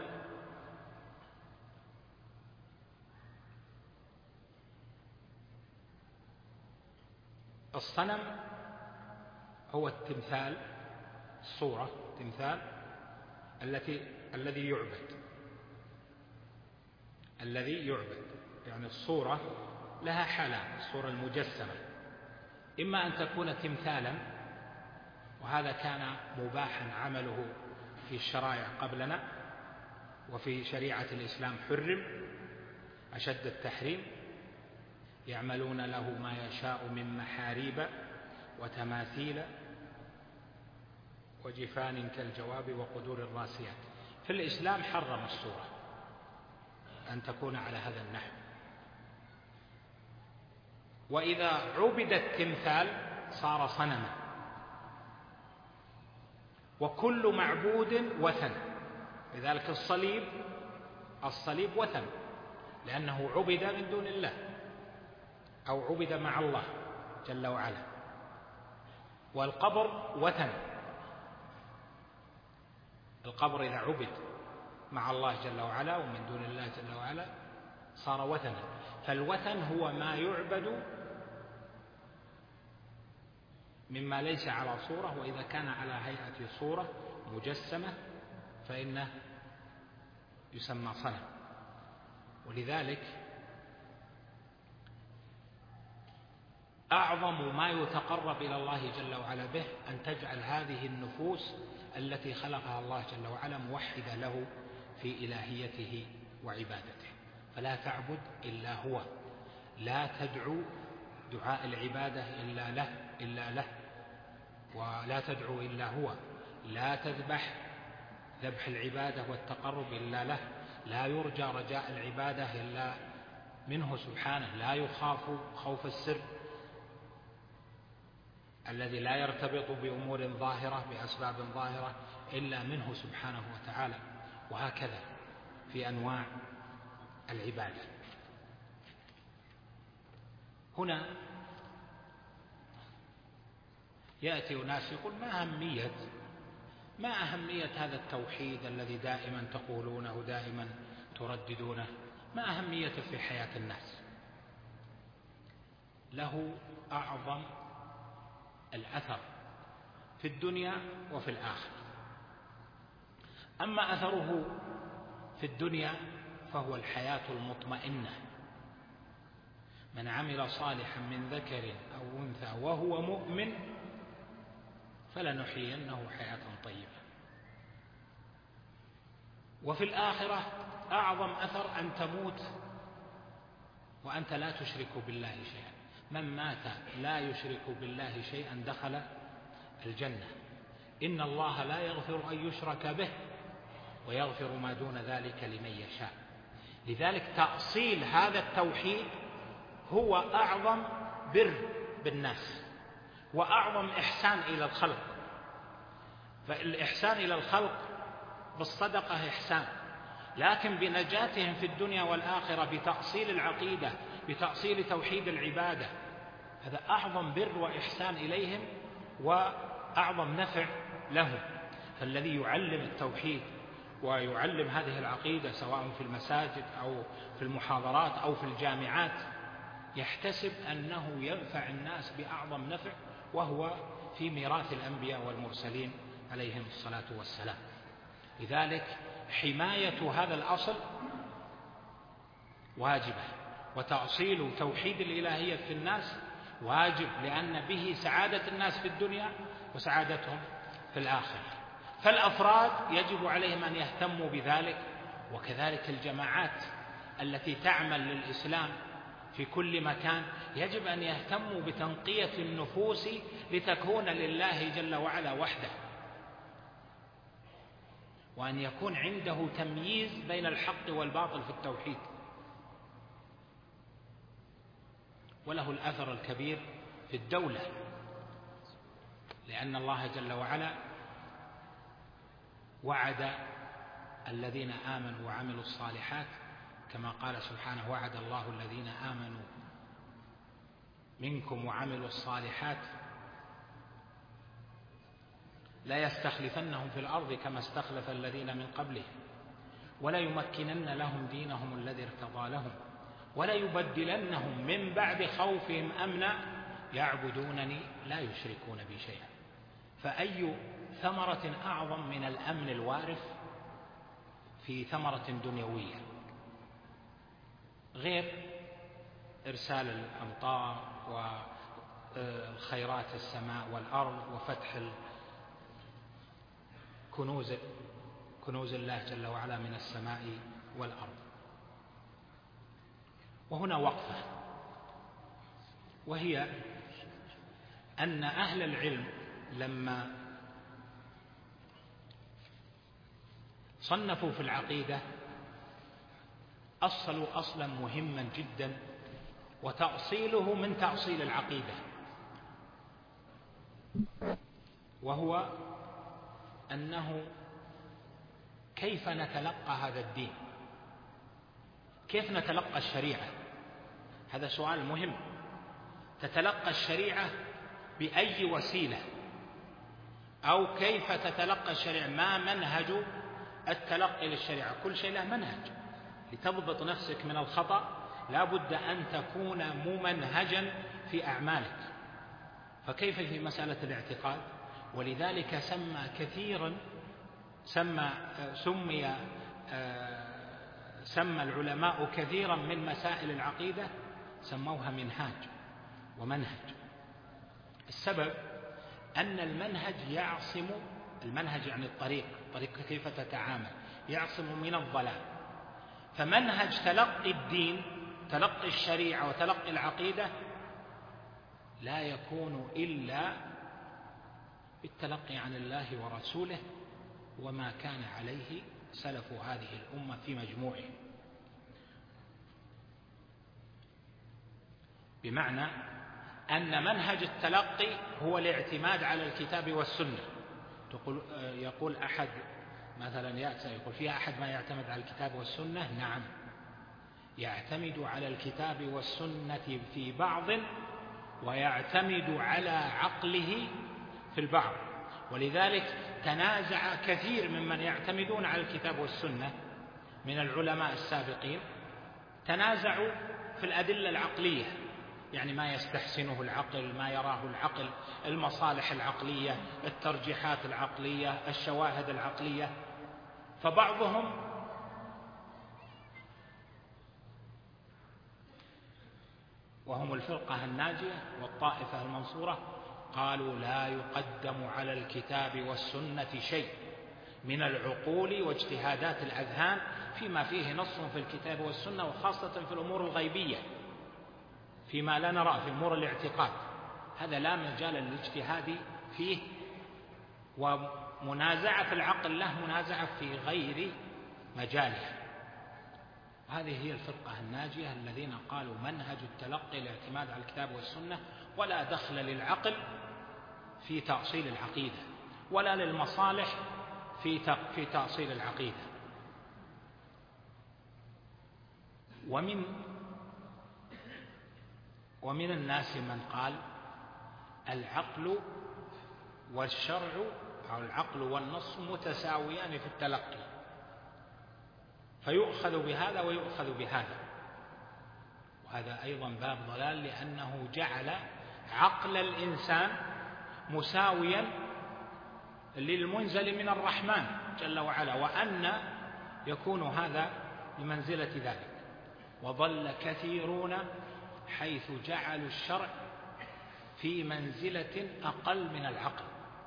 الصنم هو التمثال، الصورة تمثال الذي يعبد، يعني الصورة لها حالان: الصورة المجسمة إما أن تكون تمثالا، وهذا كان مباحا عمله في الشرائع قبلنا، وفي شريعة الإسلام حرم أشد التحريم، يعملون له ما يشاء من محاريب وتماثيل وجفان كالجواب وقدور الراسيات. في الإسلام حرم الصورة أن تكون على هذا النحو. وإذا عبد التمثال صار صنما، وكل معبود وثن. لذلك الصليب وثن، لأنه عبد من دون الله أو عبد مع الله جل وعلا. والقبر وثن، القبر إذا عبد مع الله جل وعلا ومن دون الله جل وعلا صار وثنا. فالوثن هو ما يعبد مما ليس على صورة، وإذا كان على هيئة صورة مجسمة فإنه يسمى صنم. ولذلك أعظم ما يتقرب إلى الله جل وعلا به أن تجعل هذه النفوس التي خلقها الله جل وعلا موحدة له في إلهيته وعبادته، فلا تعبد إلا هو، لا تدعو دعاء العبادة إلا له، ولا تدعو إلا هو، لا تذبح ذبح العبادة والتقرب إلا له، لا يرجى رجاء العبادة إلا منه سبحانه، لا يخاف خوف السر الذي لا يرتبط بأمور ظاهرة بأسباب ظاهرة إلا منه سبحانه وتعالى. وهكذا في أنواع العبادة. هنا يأتي ناس يقول ما أهمية هذا التوحيد الذي دائما تقولونه دائما ترددونه، ما أهميته في حياة الناس؟ له أعظم الأثر في الدنيا وفي الآخرة. أما أثره في الدنيا فهو الحياة المطمئنة: من عمل صالحا من ذكر أو أنثى وهو مؤمن فلنحيينه حياة طيبة. وفي الآخرة أعظم أثر أن تموت وأنت لا تشرك بالله شيئا. من مات لا يشرك بالله شيئا دخل الجنة. إن الله لا يغفر أن يشرك به ويغفر ما دون ذلك لمن يشاء. لذلك تأصيل هذا التوحيد هو أعظم بر بالناس وأعظم إحسان إلى الخلق. فالإحسان إلى الخلق بالصدقة إحسان، لكن بنجاتهم في الدنيا والآخرة بتأصيل العقيدة بتأصيل توحيد العبادة، هذا أعظم بر وإحسان إليهم وأعظم نفع لهم. فالذي يعلم التوحيد ويعلم هذه العقيدة سواء في المساجد أو في المحاضرات أو في الجامعات يحتسب أنه ينفع الناس بأعظم نفع، وهو في ميراث الأنبياء والمرسلين عليهم الصلاة والسلام. لذلك حماية هذا الأصل واجبة، وتأصيل توحيد الإلهية في الناس واجب، لأن به سعادة الناس في الدنيا وسعادتهم في الآخرة. فالأفراد يجب عليهم أن يهتموا بذلك، وكذلك الجماعات التي تعمل للإسلام في كل مكان يجب أن يهتموا بتنقية النفوس لتكون لله جل وعلا وحده، وأن يكون عنده تمييز بين الحق والباطل في التوحيد. وله الأثر الكبير في الدولة، لأن الله جل وعلا وعد الذين آمنوا وعملوا الصالحات كما قال سبحانه: وعد الله الذين آمنوا منكم وعملوا الصالحات لا يستخلفنهم في الأرض كما استخلف الذين من قبلهم ولا يمكنن لهم دينهم الذي ارتضى لهم ولا يبدلنهم من بعد خوفهم أمنا يعبدونني لا يشركون بي شيئا. فأي ثمرة أعظم من الأمن الوارث في ثمرة دنيوية غير إرسال الأمطار والخيرات السماء والأرض وفتح كنوز الله جل وعلا من السماء والأرض. وهنا وقفة، وهي أن أهل العلم لما صنفوا في العقيدة أصلوا أصلا مهما جدا، وتأصيله من تأصيل العقيدة، وهو أنه كيف نتلقى هذا الدين، كيف نتلقى الشريعة. هذا سؤال مهم. تتلقى الشريعة بأي وسيلة، أو كيف تتلقى الشريعة، ما منهج التلقي للشريعة. كل شيء له منهج. لتضبط نفسك من الخطأ لا بد أن تكون ممنهجا في أعمالك. فكيف في مسألة الاعتقاد؟ ولذلك سمى العلماء كثيرا من مسائل العقيدة سموها منهاج ومنهج. السبب أن المنهج يعني الطريق كيف تتعامل، يعصم من الضلال. فمنهج تلقي الدين، تلقي الشريعة وتلقي العقيدة، لا يكون إلا بالتلقي عن الله ورسوله وما كان عليه سلف هذه الأمة في مجموعه. بمعنى أن منهج التلقي هو الاعتماد على الكتاب والسنة. يقول أحد مثلا يقول فيها أحد ما يعتمد على الكتاب والسنة؟ نعم، يعتمد على الكتاب والسنة في بعض ويعتمد على عقله في البعض. ولذلك تنازع كثير ممن يعتمدون على الكتاب والسنة من العلماء السابقين، تنازعوا في الأدلة العقلية، يعني ما يستحسنه العقل، ما يراه العقل، المصالح العقلية، الترجيحات العقلية، الشواهد العقلية. فبعضهم وهم الفرقة الناجية والطائفة المنصورة قالوا لا يقدم على الكتاب والسنة شيء من العقول واجتهادات الأذهان فيما فيه نص في الكتاب والسنة، وخاصة في الأمور الغيبية، فيما لا نرى في أمور الاعتقاد. هذا لا مجال للاجتهاد فيه، ومنازعة العقل له منازعة في غير مجاله. هذه هي الفرقة الناجية الذين قالوا منهج التلقي الاعتماد على الكتاب والسنة، ولا دخل للعقل في تأصيل العقيدة ولا للمصالح في تأصيل العقيدة. ومن الناس من قال العقل والشرع أو العقل والنص متساويان في التلقي، فيؤخذ بهذا ويؤخذ بهذا. وهذا أيضا باب ضلال، لأنه جعل عقل الإنسان مساويا للمنزل من الرحمن جل وعلا، وأن يكون هذا بمنزلة ذلك. وضل كثيرون حيث جعلوا الشرع في منزلة أقل من العقل،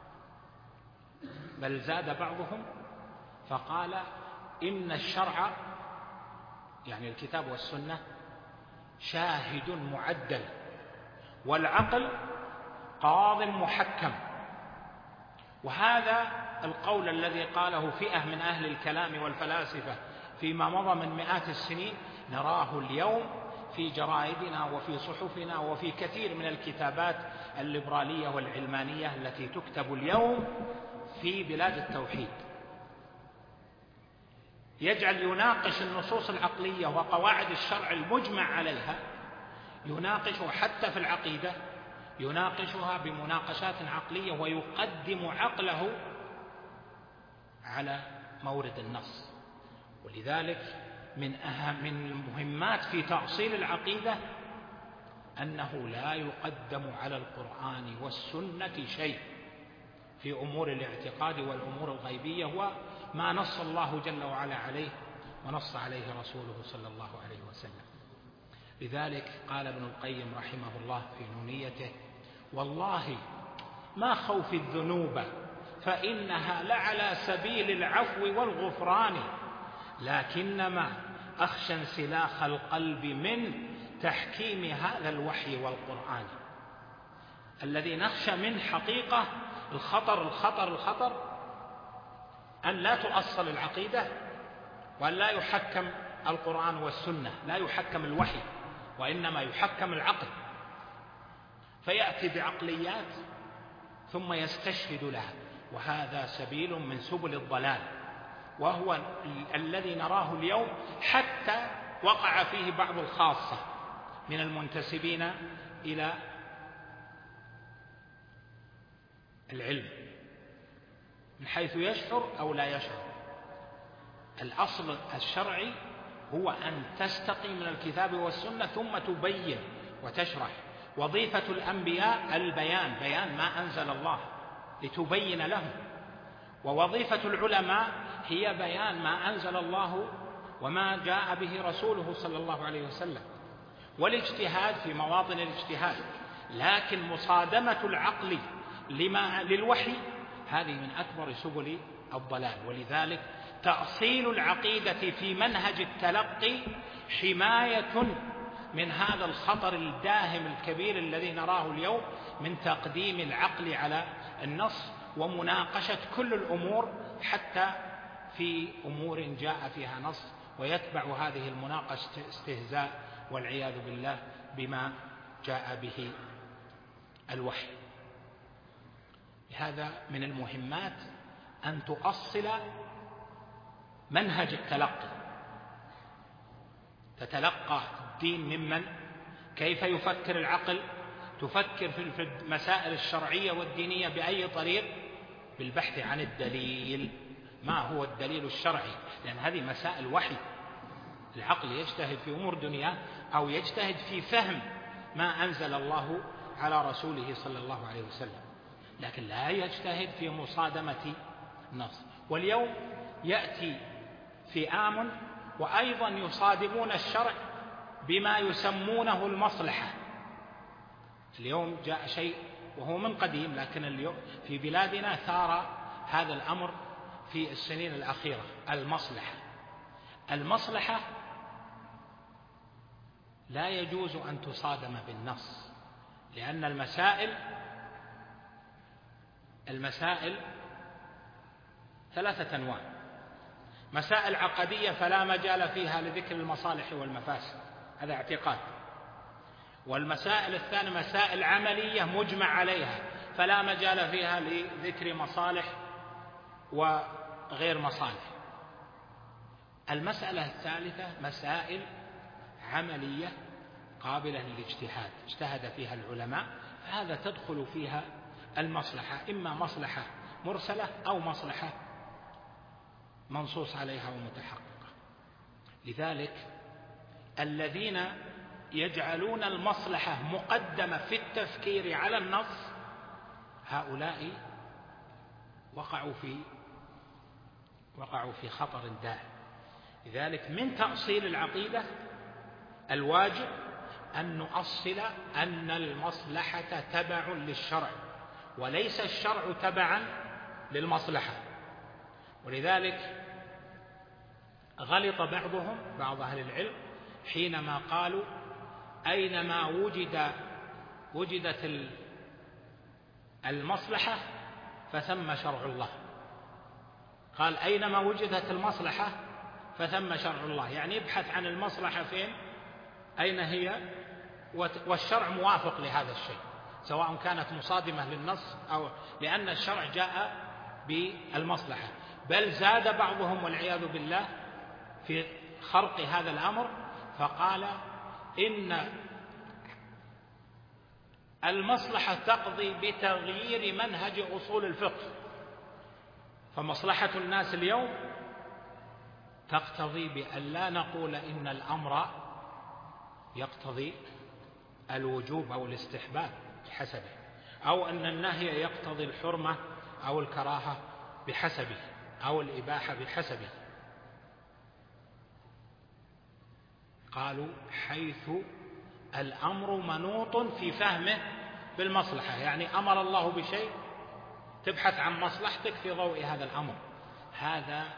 بل زاد بعضهم فقال إن الشرع يعني الكتاب والسنة شاهد معدل، والعقل قاض محكم. وهذا القول الذي قاله فئة من أهل الكلام والفلاسفة فيما مضى من مئات السنين نراه اليوم في جرائدنا وفي صحفنا وفي كثير من الكتابات الليبرالية والعلمانية التي تكتب اليوم في بلاد التوحيد. يجعل يناقش النصوص العقلية وقواعد الشرع المجمع عليها، يناقشها حتى في العقيدة، يناقشها بمناقشات عقلية ويقدم عقله على مورد النص. ولذلك من أهم المهمات في تأصيل العقيدة أنه لا يقدم على القرآن والسنة شيء في أمور الاعتقاد والأمور الغيبية، وما نص الله جل وعلا عليه ونص عليه رسوله صلى الله عليه وسلم. لذلك قال ابن القيم رحمه الله في نونيته: والله ما خوف الذنوب فإنها لعلى سبيل العفو والغفران، لكنما أخشى انسلاخ القلب من تحكيم هذا الوحي والقرآن. الذي نخشى من حقيقة الخطر أن لا تؤصل العقيدة، وأن لا يحكم القرآن والسنة، لا يحكم الوحي، وإنما يحكم العقل، فيأتي بعقليات ثم يستشهد لها، وهذا سبيل من سبل الضلال، وهو الذي نراه اليوم، حتى وقع فيه بعض الخاصة من المنتسبين إلى العلم من حيث يشعر أو لا يشعر. الأصل الشرعي هو أن تستقي من الكتاب والسنة ثم تبين وتشرح. وظيفة الأنبياء البيان، بيان ما أنزل الله لتبين لهم، ووظيفة العلماء هي بيان ما أنزل الله وما جاء به رسوله صلى الله عليه وسلم، والاجتهاد في مواطن الاجتهاد. لكن مصادمة العقل للوحي هذه من أكبر سبل الضلال. ولذلك تأصيل العقيدة في منهج التلقي حماية من هذا الخطر الداهم الكبير الذي نراه اليوم من تقديم العقل على النص، ومناقشة كل الأمور حتى في أمور جاء فيها نص، ويتبع هذه المناقشة استهزاء والعياذ بالله بما جاء به الوحي. هذا من المهمات أن تؤصل منهج التلقي، تتلقى الدين ممن، كيف يفكر العقل، تفكر في المسائل الشرعية والدينية بأي طريق؟ بالبحث عن الدليل. ما هو الدليل الشرعي؟ لأن هذه مسائل وحي. العقل يجتهد في أمور دنيا أو يجتهد في فهم ما أنزل الله على رسوله صلى الله عليه وسلم، لكن لا يجتهد في مصادمة النص. واليوم يأتي فئام وأيضا يصادمون الشرع بما يسمونه المصلحة. اليوم جاء شيء وهو من قديم، لكن اليوم في بلادنا ثار هذا الأمر في السنين الأخيرة: المصلحة لا يجوز أن تصادم بالنص، لأن المسائل ثلاثة أنواع: مسائل عقدية فلا مجال فيها لذكر المصالح والمفاسد، هذا اعتقاد. والمسائل الثانية مسائل عملية مجمع عليها فلا مجال فيها لذكر مصالح وغير مصالح. المسألة الثالثة مسائل عملية قابلة للاجتهاد، اجتهد فيها العلماء، فهذا تدخل فيها المصلحة، إما مصلحة مرسلة أو مصلحة منصوص عليها ومتحققة. لذلك الذين يجعلون المصلحة مقدمة في التفكير على النص هؤلاء وقعوا في خطر داهم. لذلك من تأصيل العقيدة الواجب أن نؤصل أن المصلحة تبع للشرع، وليس الشرع تبعا للمصلحة. ولذلك غلط بعض أهل العلم حينما قالوا أينما وجدت المصلحة فثم شرع الله. قال أينما وجدت المصلحة فثم شرع الله، يعني ابحث عن المصلحة فين، أين هي، والشرع موافق لهذا الشيء، سواء كانت مصادمة للنص أو لأن الشرع جاء بالمصلحة. بل زاد بعضهم والعياذ بالله في خرق هذا الأمر، فقال إن المصلحة تقضي بتغيير منهج أصول الفقه، فمصلحة الناس اليوم تقتضي بأن لا نقول إن الأمر يقتضي الوجوب أو الاستحباب بحسبه، أو أن النهي يقتضي الحرمة أو الكراهة بحسبه، أو الإباحة بحسبه. قالوا حيث الأمر منوط في فهمه بالمصلحة، يعني أمر الله بشيء تبحث عن مصلحتك في ضوء هذا الأمر. هذا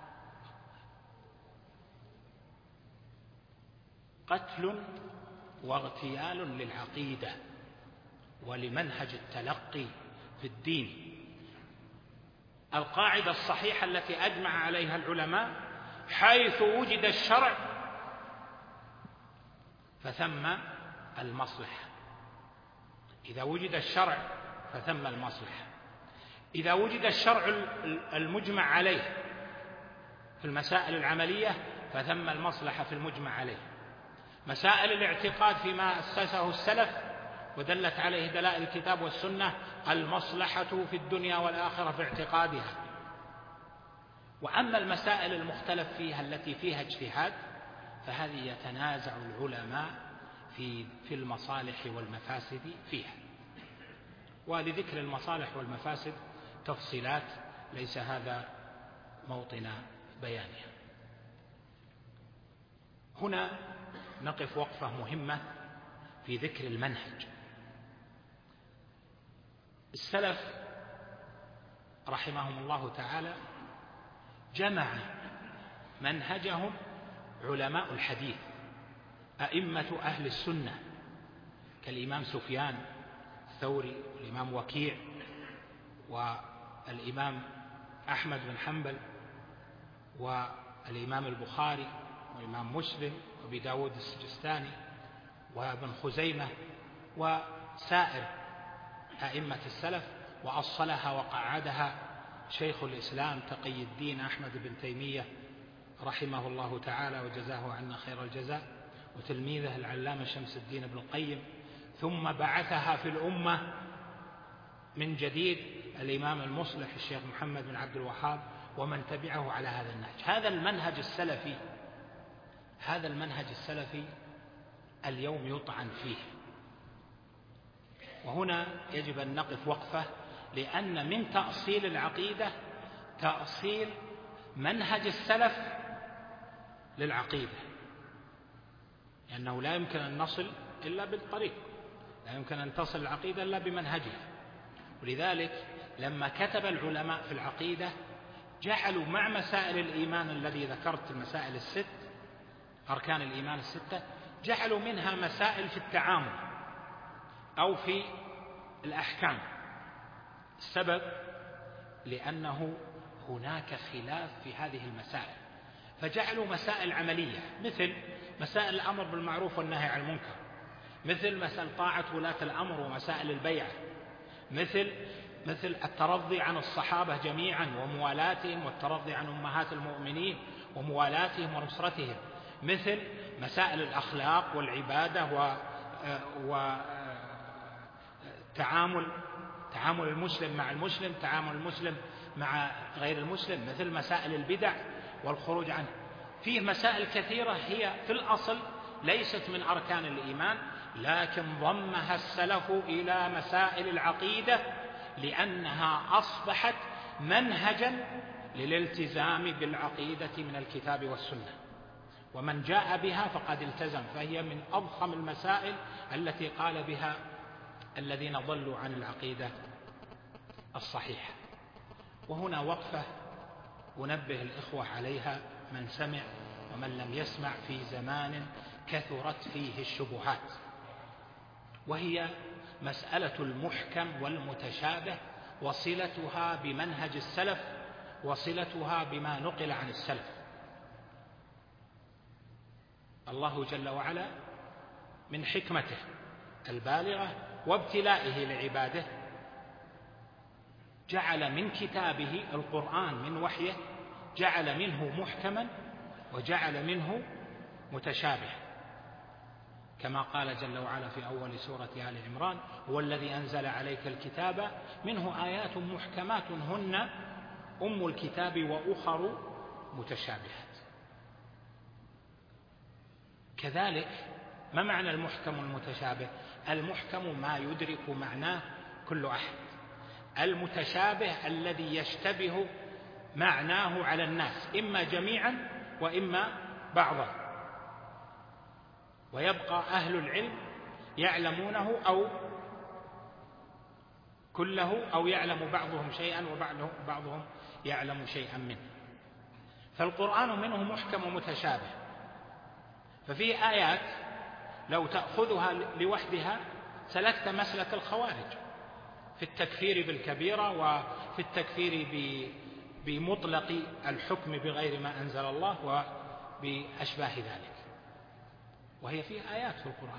قتل واغتيال للعقيدة ولمنهج التلقي في الدين. القاعدة الصحيحة التي أجمع عليها العلماء: حيث وجد الشرع فثم المصلحة. إذا وجد الشرع فثم المصلحة. إذا وجد الشرع المجمع عليه في المسائل العملية فثم المصلحة في المجمع عليه. مسائل الاعتقاد فيما أسسه السلف ودلت عليه دلائل الكتاب والسنة: المصلحة في الدنيا والآخرة في اعتقادها. وأما المسائل المختلف فيها التي فيها اجتهاد فهذه يتنازع العلماء في المصالح والمفاسد فيها. ولذكر المصالح والمفاسد تفصيلات ليس هذا موطن بيانها. هنا نقف وقفة مهمة في ذكر المنهج. السلف رحمهم الله تعالى جمع منهجهم علماء الحديث، أئمة أهل السنة كالإمام سفيان الثوري والإمام وكيع والإمام أحمد بن حنبل والإمام البخاري والإمام مسلم وأبي داود السجستاني وابن خزيمة وسائر أئمة السلف، وأصلها وقعدها شيخ الإسلام تقي الدين أحمد بن تيمية رحمه الله تعالى وجزاه عنا خير الجزاء، وتلميذه العلامة شمس الدين بن القيم، ثم بعثها في الأمة من جديد الإمام المصلح الشيخ محمد بن عبد الوهاب ومن تبعه على هذا النهج. هذا المنهج السلفي اليوم يطعن فيه. وهنا يجب أن نقف وقفة، لأن من تأصيل العقيدة تأصيل منهج السلف للعقيدة، لأنه لا يمكن أن نصل إلا بالطريق، لا يمكن أن تصل العقيدة إلا بمنهجها. ولذلك لما كتب العلماء في العقيدة جعلوا مع مسائل الإيمان الذي ذكرت، المسائل الست أركان الإيمان الستة، جعلوا منها مسائل في التعامل أو في الأحكام. السبب لأنه هناك خلاف في هذه المسائل، فجعلوا مسائل عملية مثل مسائل الأمر بالمعروف والنهي عن المنكر، مثل مسألة طاعة ولاة الأمر ومسائل البيع، مثل الترضي عن الصحابة جميعا وموالاتهم، والترضي عن أمهات المؤمنين وموالاتهم ونصرتهم، مثل مسائل الأخلاق والعبادة وتعامل المسلم مع المسلم، تعامل المسلم مع غير المسلم، مثل مسائل البدع والخروج عنه. فيه مسائل كثيرة هي في الأصل ليست من أركان الإيمان، لكن ضمها السلف إلى مسائل العقيدة لأنها أصبحت منهجا للالتزام بالعقيدة من الكتاب والسنة، ومن جاء بها فقد التزم، فهي من أضخم المسائل التي قال بها الذين ضلوا عن العقيدة الصحيحة. وهنا وقفة أنبه الإخوة عليها، من سمع ومن لم يسمع، في زمان كثرت فيه الشبهات، وهي مسألة المحكم والمتشابه وصلتها بمنهج السلف وصلتها بما نقل عن السلف. الله جل وعلا من حكمته البالغة وابتلائه لعباده جعل من كتابه القرآن من وحيه، جعل منه محكما وجعل منه متشابه، كما قال جل وعلا في أول سورة آل عمران: هو الذي أنزل عليك الكتاب منه آيات محكمات هن أم الكتاب وأخر متشابهات. كذلك ما معنى المحكم والمتشابه؟ المحكم ما يدرك معناه كل أحد، المتشابه الذي يشتبه معناه على الناس إما جميعا وإما بعضا، ويبقى أهل العلم يعلمونه أو كله، أو يعلم بعضهم شيئا وبعضهم يعلم شيئا منه. فالقرآن منه محكم ومتشابه، ففي آيات لو تأخذها لوحدها سلكت مسلك الخوارج في التكفير بالكبيرة وفي التكفير بمطلق الحكم بغير ما أنزل الله وبأشباه ذلك، وهي فيه آيات في القرآن.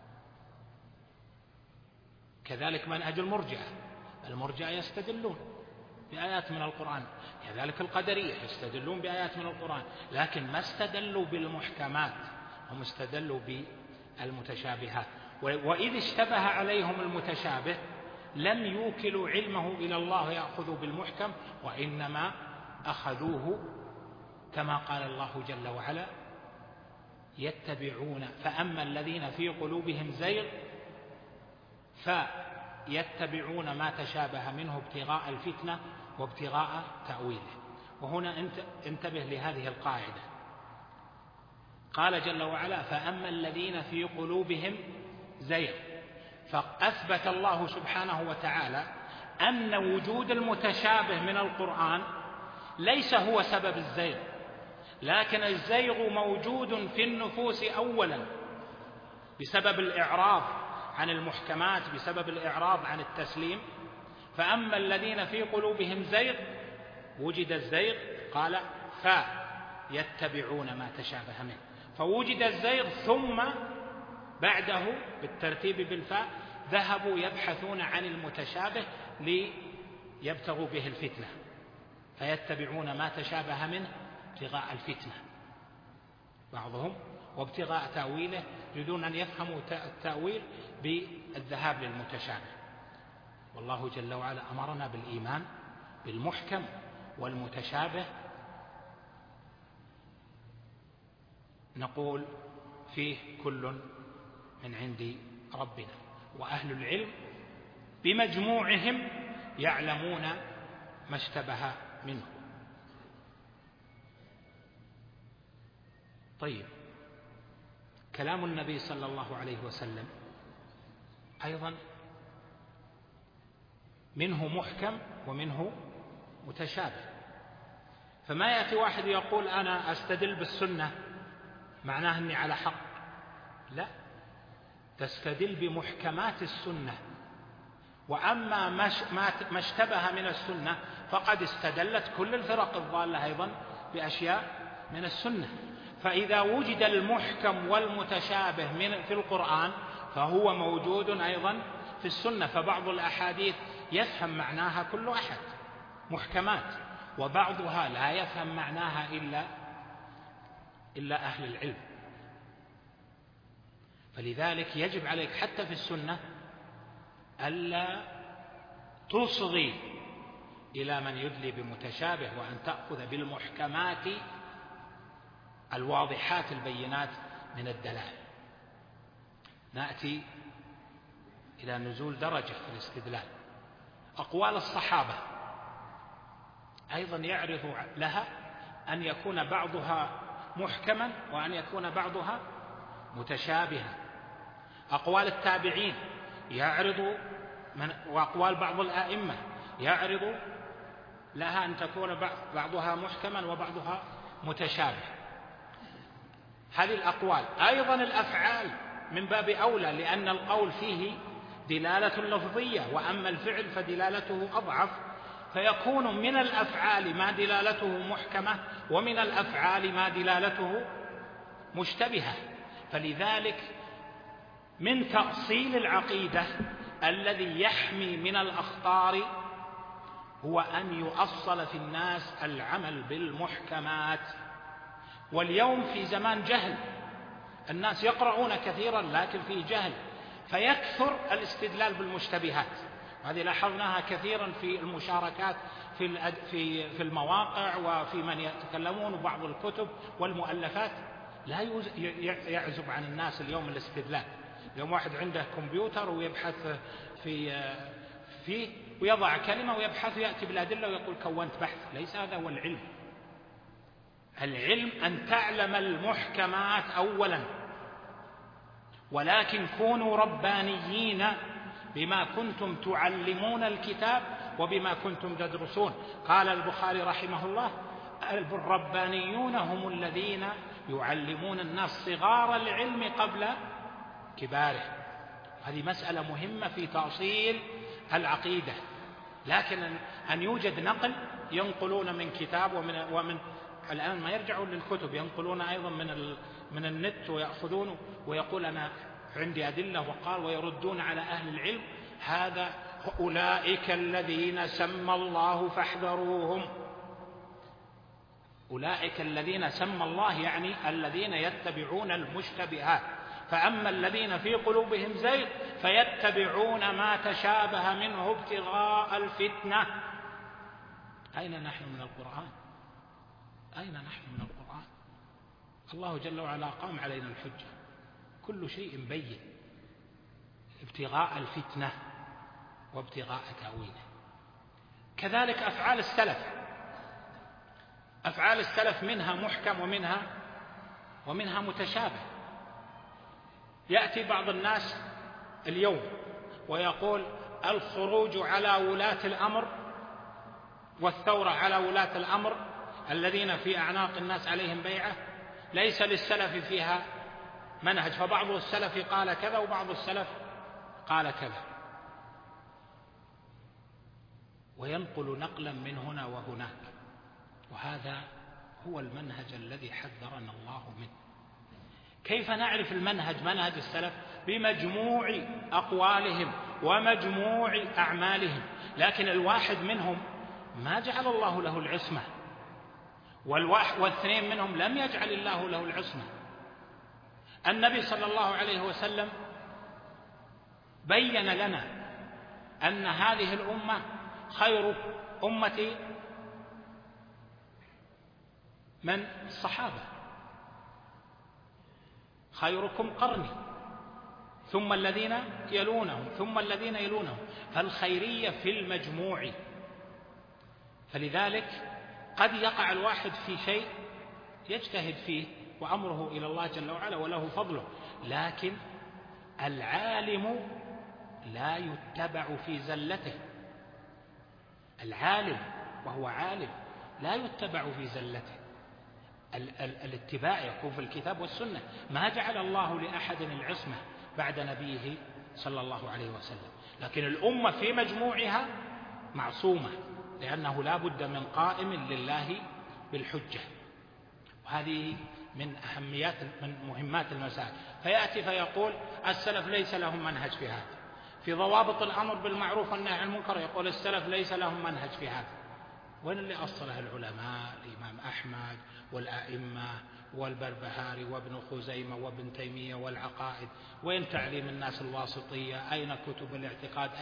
كذلك منهج المرجئة يستدلون بآيات من القرآن، كذلك القدرية يستدلون بآيات من القرآن، لكن ما استدلوا بالمحكمات، هم استدلوا بالمتشابهات. وإذ اشتبه عليهم المتشابه لم يوكلوا علمه إلى الله يأخذوا بالمحكم، وإنما أخذوه كما قال الله جل وعلا: يتبعون فأما الذين في قلوبهم زيغ فيتبعون ما تشابه منه ابتغاء الفتنة وابتغاء تأويله. وهنا انتبه لهذه القاعدة، قال جل وعلا: فأما الذين في قلوبهم زيغ، فأثبت الله سبحانه وتعالى أن وجود المتشابه من القرآن ليس هو سبب الزيغ، لكن الزيغ موجود في النفوس أولا بسبب الإعراض عن المحكمات، بسبب الإعراض عن التسليم. فأما الذين في قلوبهم زيغ، وجد الزيغ قال فيتبعون ما تشابه منه، فوجد الزيغ ثم بعده بالترتيب بالفاء ذهبوا يبحثون عن المتشابه ليبتغوا به الفتنة، فيتبعون ما تشابه منه ابتغاء الفتنة بعضهم وابتغاء تأويله، يريدون أن يفهموا التأويل بالذهاب للمتشابه. والله جل وعلا أمرنا بالإيمان بالمحكم والمتشابه، نقول فيه كل من عند ربنا، وأهل العلم بمجموعهم يعلمون ما اشتبه منه. طيب، كلام النبي صلى الله عليه وسلم أيضا منه محكم ومنه متشابه، فما يأتي واحد يقول أنا أستدل بالسنة معناه أني على حق، لا، تستدل بمحكمات السنة، وأما ما اشتبه من السنة فقد استدلت كل الفرق الضالة أيضا بأشياء من السنة. فإذا وجد المحكم والمتشابه في القرآن فهو موجود أيضا في السنة، فبعض الأحاديث يفهم معناها كل أحد محكمات، وبعضها لا يفهم معناها إلا أهل العلم. فلذلك يجب عليك حتى في السنة ألا تصغي إلى من يدلي بمتشابه، وأن تأخذ بالمحكمات الواضحات البينات من الدلائل. نأتي إلى نزول درجة في الاستدلال. أقوال الصحابة أيضا يعرض لها أن يكون بعضها محكما وأن يكون بعضها متشابها. أقوال التابعين يعرض وأقوال بعض الآئمة يعرض لها أن تكون بعضها محكما وبعضها متشابه. هذه الأقوال. أيضا الأفعال من باب أولى، لأن القول فيه دلالة لفظية، وأما الفعل فدلالته أضعف، فيكون من الأفعال ما دلالته محكمة ومن الأفعال ما دلالته مشتبهة. فلذلك من تأصيل العقيدة الذي يحمي من الأخطار هو أن يؤصل في الناس العمل بالمحكمات، واليوم في زمان جهل، الناس يقرؤون كثيرا لكن فيه جهل، فيكثر الاستدلال بالمشتبهات. هذه لاحظناها كثيرا في المشاركات في المواقع وفي من يتكلمون، وبعض الكتب والمؤلفات. لا يعزب عن الناس اليوم الاستدلال. اليوم واحد عنده كمبيوتر ويبحث فيه ويضع كلمة ويبحث ويأتي بالأدلة ويقول كونت بحث. ليس هذا هو العلم. العلم أن تعلم المحكمات أولا، ولكن كونوا ربانيين بما كنتم تعلمون الكتاب وبما كنتم تدرسون. قال البخاري رحمه الله: الربانيون هم الذين يعلمون الناس صغار العلم قبل كباره. هذه مسألة مهمة في تأصيل العقيدة. لكن أن يوجد نقل، ينقلون من كتاب ومن الآن ما يرجعون للكتب، ينقلون أيضا من النت ويأخذون ويقول أنا عندي أدلة وقال، ويردون على أهل العلم. هذا أولئك الذين سمى الله فاحذروهم. أولئك الذين سمى الله يعني الذين يتبعون المشتبهات. فأما الذين في قلوبهم زيغ فيتبعون ما تشابه منه ابتغاء الفتنة. أين نحن من القرآن؟ أين نحن من القرآن؟ الله جل وعلا قام علينا الحجة، كل شيء بين، ابتغاء الفتنة وابتغاء تأويله. كذلك أفعال السلف، أفعال السلف منها محكم ومنها متشابه. يأتي بعض الناس اليوم ويقول الخروج على ولاة الأمر والثورة على ولاة الأمر الذين في أعناق الناس عليهم بيعة ليس للسلف فيها منهج، فبعض السلف قال كذا وبعض السلف قال كذا، وينقل نقلا من هنا وهناك. وهذا هو المنهج الذي حذرنا الله منه. كيف نعرف المنهج، منهج السلف؟ بمجموع أقوالهم ومجموع أعمالهم. لكن الواحد منهم ما جعل الله له العصمة، والاثنين منهم لم يجعل الله له العصمة. النبي صلى الله عليه وسلم بين لنا أن هذه الأمة خير أمتي من الصحابة، خيركم قرني ثم الذين يلونهم ثم الذين يلونهم. فالخيرية في المجموع. فلذلك قد يقع الواحد في شيء يجتهد فيه وأمره إلى الله جل وعلا وله فضله، لكن العالم لا يتبع في زلته. العالم وهو عالم لا يتبع في زلته. الاتباع يكون في الكتاب والسنة. ما جعل الله لأحد العصمة بعد نبيه صلى الله عليه وسلم، لكن الأمة في مجموعها معصومة، لأنه لا بد من قائم لله بالحجة. وهذه من مهمات المسائل. فيأتي فيقول السلف ليس لهم منهج في هذا. في ضوابط الأمر بالمعروف والنهي عن المنكر يقول السلف ليس لهم منهج في هذا. وين اللي أصله العلماء؟ الإمام أحمد والأئمة والبربهاري وابن خزيمة وابن تيمية والعقائد. وين تعليم الناس الواسطية؟ أين كتب الاعتقاد؟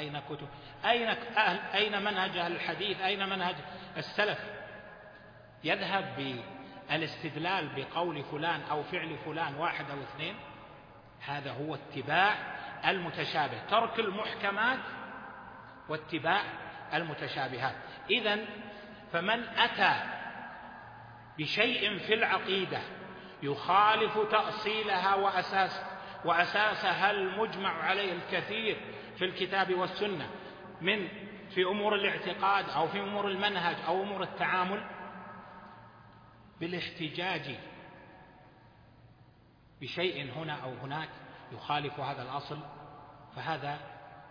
أين منهج أهل الحديث؟ أين منهج السلف؟ يذهب بالاستدلال بقول فلان أو فعل فلان واحد أو اثنين. هذا هو اتباع المتشابه، ترك المحكمات واتباع المتشابهات. إذن فمن أتى بشيء في العقيدة يخالف تأصيلها وأساسها المجمع عليه الكثير في الكتاب والسنة في أمور الاعتقاد أو في أمور المنهج أو أمور التعامل، بالاحتجاج بشيء هنا أو هناك يخالف هذا الأصل، فهذا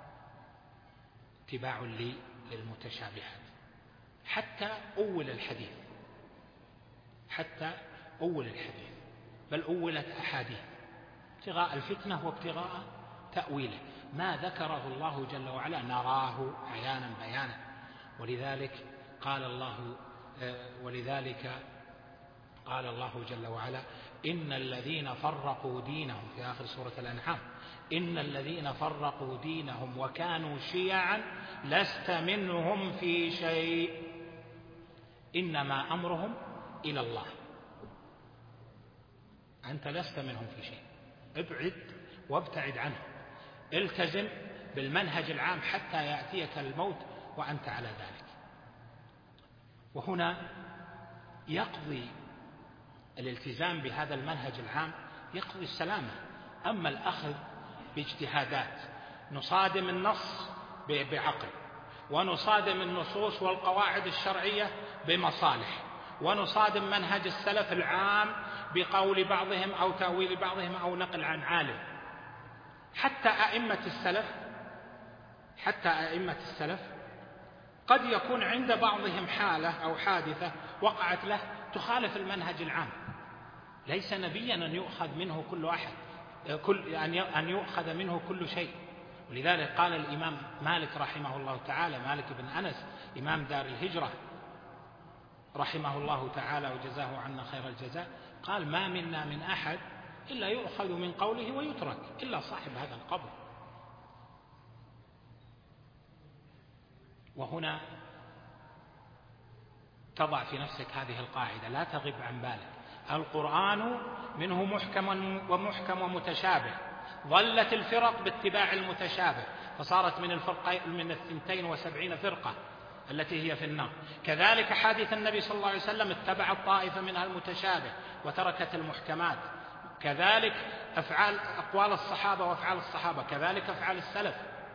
اتباع للمتشابهات. حتى أول الحديث بل أولت أحاديث ابتغاء الفتنة وابتغاء تأويله. ما ذكره الله جل وعلا نراه عيانا بيانا. ولذلك قال الله جل وعلا: إن الذين فرقوا دينهم، في آخر سورة الأنعام: إن الذين فرقوا دينهم وكانوا شيعا لست منهم في شيء إنما أمرهم إلى الله. أنت لست منهم في شيء، ابعد وابتعد عنهم، التزم بالمنهج العام حتى يأتيك الموت وأنت على ذلك. وهنا يقضي الالتزام بهذا المنهج العام يقضي السلامة. أما الأخذ باجتهادات، نصادم النص بعقل، ونصادم النصوص والقواعد الشرعية بمصالح، ونصادم منهج السلف العام بقول بعضهم أو تأويل بعضهم أو نقل عن عالم. حتى أئمة السلف قد يكون عند بعضهم حالة أو حادثة وقعت له تخالف المنهج العام. ليس نبيا أن يؤخذ منه كل أحد، أن يؤخذ منه كل شيء. ولذلك قال الإمام مالك رحمه الله تعالى، مالك بن أنس إمام دار الهجرة رحمه الله تعالى وجزاه عنا خير الجزاء، قال: ما منا من أحد إلا يؤخذ من قوله ويترك إلا صاحب هذا القبر. وهنا تضع في نفسك هذه القاعدة، لا تغب عن بالك: القرآن منه محكم ومتشابه، ظلت الفرق باتباع المتشابه فصارت من 72 فرقة التي هي في النار. كذلك حديث النبي صلى الله عليه وسلم: اتبع الطائفة منها المتشابه وتركت المحكمات. كذلك أقوال الصحابة وأفعال الصحابة، كذلك أفعال السلف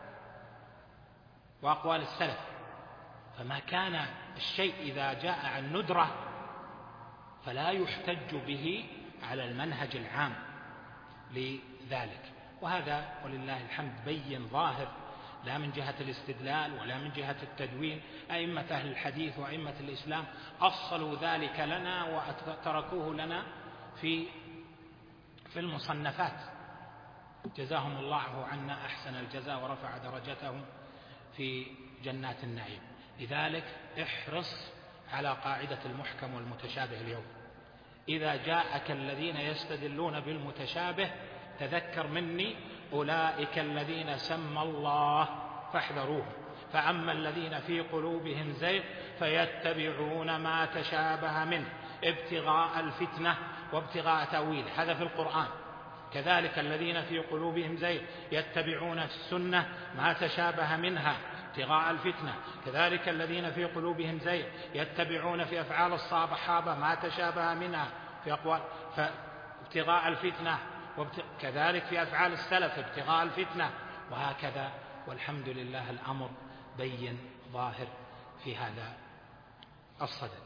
وأقوال السلف. فما كان الشيء إذا جاء عن ندرة فلا يحتج به على المنهج العام لذلك. وهذا ولله الحمد بين ظاهر، لا من جهة الاستدلال ولا من جهة التدوين. أئمة أهل الحديث وأئمة الإسلام أصلوا ذلك لنا وتركوه لنا في المصنفات، جزاهم الله عنا أحسن الجزاء ورفع درجتهم في جنات النعيم. لذلك احرص على قاعدة المحكم والمتشابه اليوم. إذا جاءك الذين يستدلون بالمتشابه تذكر مني: أولئك الذين سمى الله فاحذروهم، فأما الذين في قلوبهم زيغ فيتبعون ما تشابه منه ابتغاء الفتنة وابتغاء تأويله. هذا في القرآن. كذلك الذين في قلوبهم زيغ يتبعون السنة ما تشابه منها ابتغاء الفتنة. كذلك الذين في قلوبهم زيغ يتبعون في أفعال الصحابة ما تشابه منها في أقوال ابتغاء الفتنة، كذلك في أفعال السلف ابتغاء الفتنة، وهكذا. والحمد لله الأمر بين ظاهر في هذا الصدد.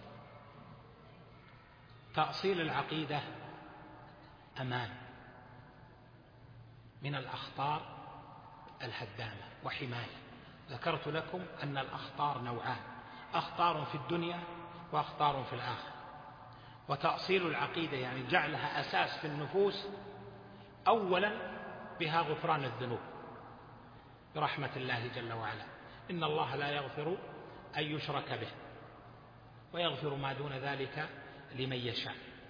تأصيل العقيدة أمان من الأخطار الهدامة وحماية. ذكرت لكم أن الأخطار نوعان: أخطار في الدنيا وأخطار في الآخرة. وتأصيل العقيدة يعني جعلها أساس في النفوس، أولا بها غفران الذنوب برحمة الله جل وعلا. إن الله لا يغفر أن يشرك به ويغفر ما دون ذلك لمن يشاء.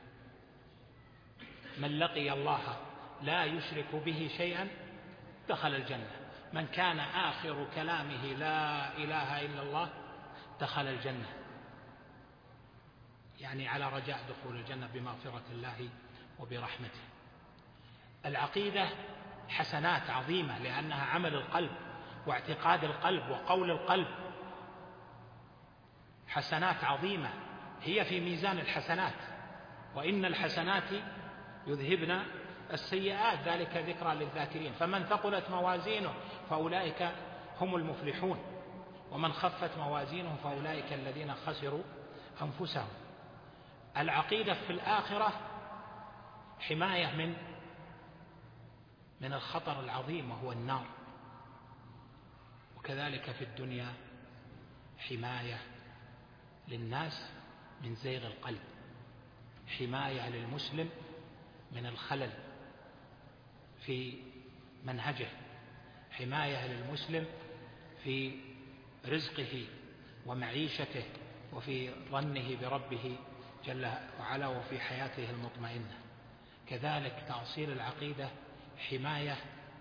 من لقي الله لا يشرك به شيئا دخل الجنة. من كان آخر كلامه لا إله إلا الله دخل الجنة، يعني على رجاء دخول الجنة بمغفرة الله وبرحمته. العقيدة حسنات عظيمة لأنها عمل القلب واعتقاد القلب وقول القلب، حسنات عظيمة هي في ميزان الحسنات. وإن الحسنات يذهبن السيئات ذلك ذكرى للذاكرين. فمن ثقلت موازينه فأولئك هم المفلحون، ومن خفت موازينه فأولئك الذين خسروا أنفسهم. العقيدة في الآخرة حماية من الخطر العظيم وهو النار، وكذلك في الدنيا حماية للناس من زيغ القلب، حماية للمسلم من الخلل في منهجه، حماية للمسلم في رزقه ومعيشته وفي ظنه بربه جل وعلا وفي حياته المطمئنة. كذلك تأصيل العقيدة حماية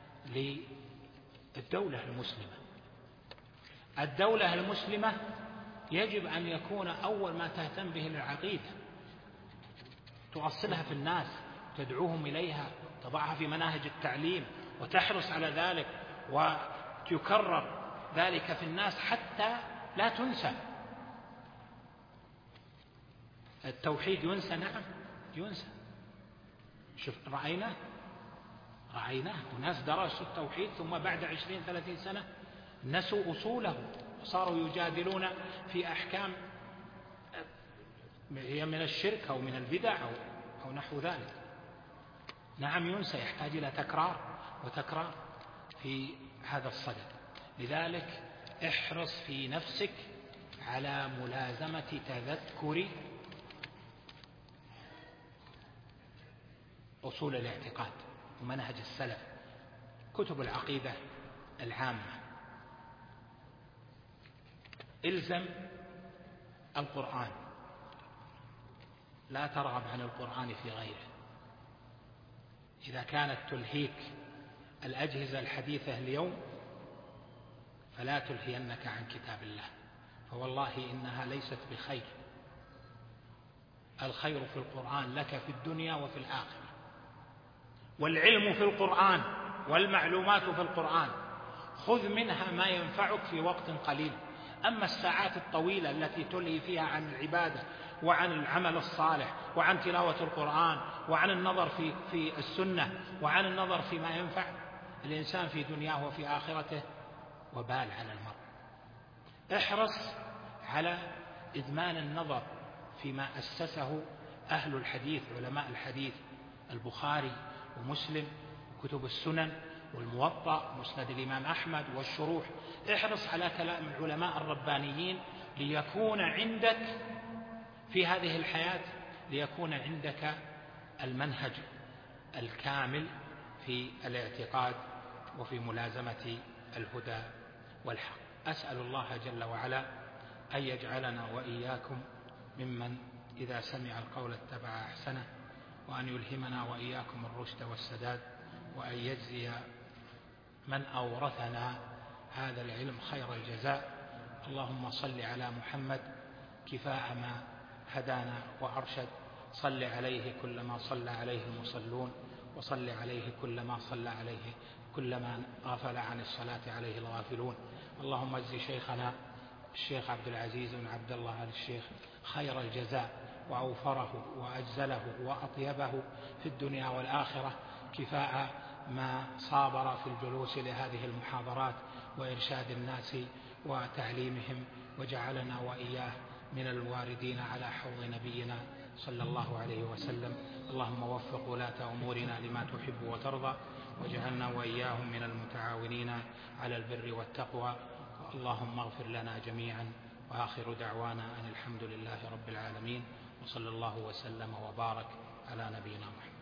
للدولة المسلمة. الدولة المسلمة يجب أن يكون أول ما تهتم به العقيدة، تؤصلها في الناس، تدعوهم إليها، تضعها في مناهج التعليم، وتحرص على ذلك وتكرر ذلك في الناس حتى لا تنسى. التوحيد ينسى؟ نعم ينسى. شوف رأيناه وناس درسوا التوحيد ثم بعد 20-30 سنة نسوا أصوله وصاروا يجادلون في أحكام هي من الشرك أو من البدع أو نحو ذلك. نعم ينسى، يحتاج إلى تكرار في هذا الصدد. لذلك احرص في نفسك على ملازمة تذكر أصول الاعتقاد ومنهج السلف، كتب العقيدة العامة. الزم القرآن، لا ترغب عن القرآن في غيره. إذا كانت تلهيك الأجهزة الحديثة اليوم فلا تلهينك عن كتاب الله، فوالله إنها ليست بخير. الخير في القرآن لك في الدنيا وفي الآخرة، والعلم في القرآن والمعلومات في القرآن خذ منها ما ينفعك في وقت قليل. أما الساعات الطويلة التي تلهي فيها عن العبادة وعن العمل الصالح وعن تلاوة القرآن وعن النظر في السنة وعن النظر فيما ينفع الإنسان في دنياه وفي آخرته، وبال على المرء. احرص على إدمان النظر فيما أسسه أهل الحديث، علماء الحديث، البخاري ومسلم وكتب السنن والموطأ مسند الإمام أحمد والشروح. احرص على كلام العلماء الربانيين ليكون عندك في هذه الحياة، ليكون عندك المنهج الكامل في الاعتقاد وفي ملازمة الهدى والحق. أسأل الله جل وعلا أن يجعلنا وإياكم ممن إذا سمع القول اتبع أحسنه، وأن يلهمنا وإياكم الرشد والسداد، وأن يجزي من أورثنا هذا العلم خير الجزاء. اللهم صل على محمد كفاء ما هدانا وأرشد، صل عليه كلما صلى عليه المصلون، وصل عليه كلما صلى عليه كلما غفل عن الصلاة عليه الغافلون. اللهم اجز شيخنا الشيخ عبد العزيز بن عبد الله آل الشيخ خير الجزاء، وأوفره وأجزله وأطيبه في الدنيا والآخرة، كفاء ما صابر في الجلوس لهذه المحاضرات وإرشاد الناس وتعليمهم، وجعلنا وإياه من الواردين على حوض نبينا صلى الله عليه وسلم. اللهم وفق ولاة أمورنا لما تحب وترضى، واجعلنا وإياهم من المتعاونين على البر والتقوى. اللهم اغفر لنا جميعا، وآخر دعوانا أن الحمد لله رب العالمين، وصلى الله وسلم وبارك على نبينا محمد.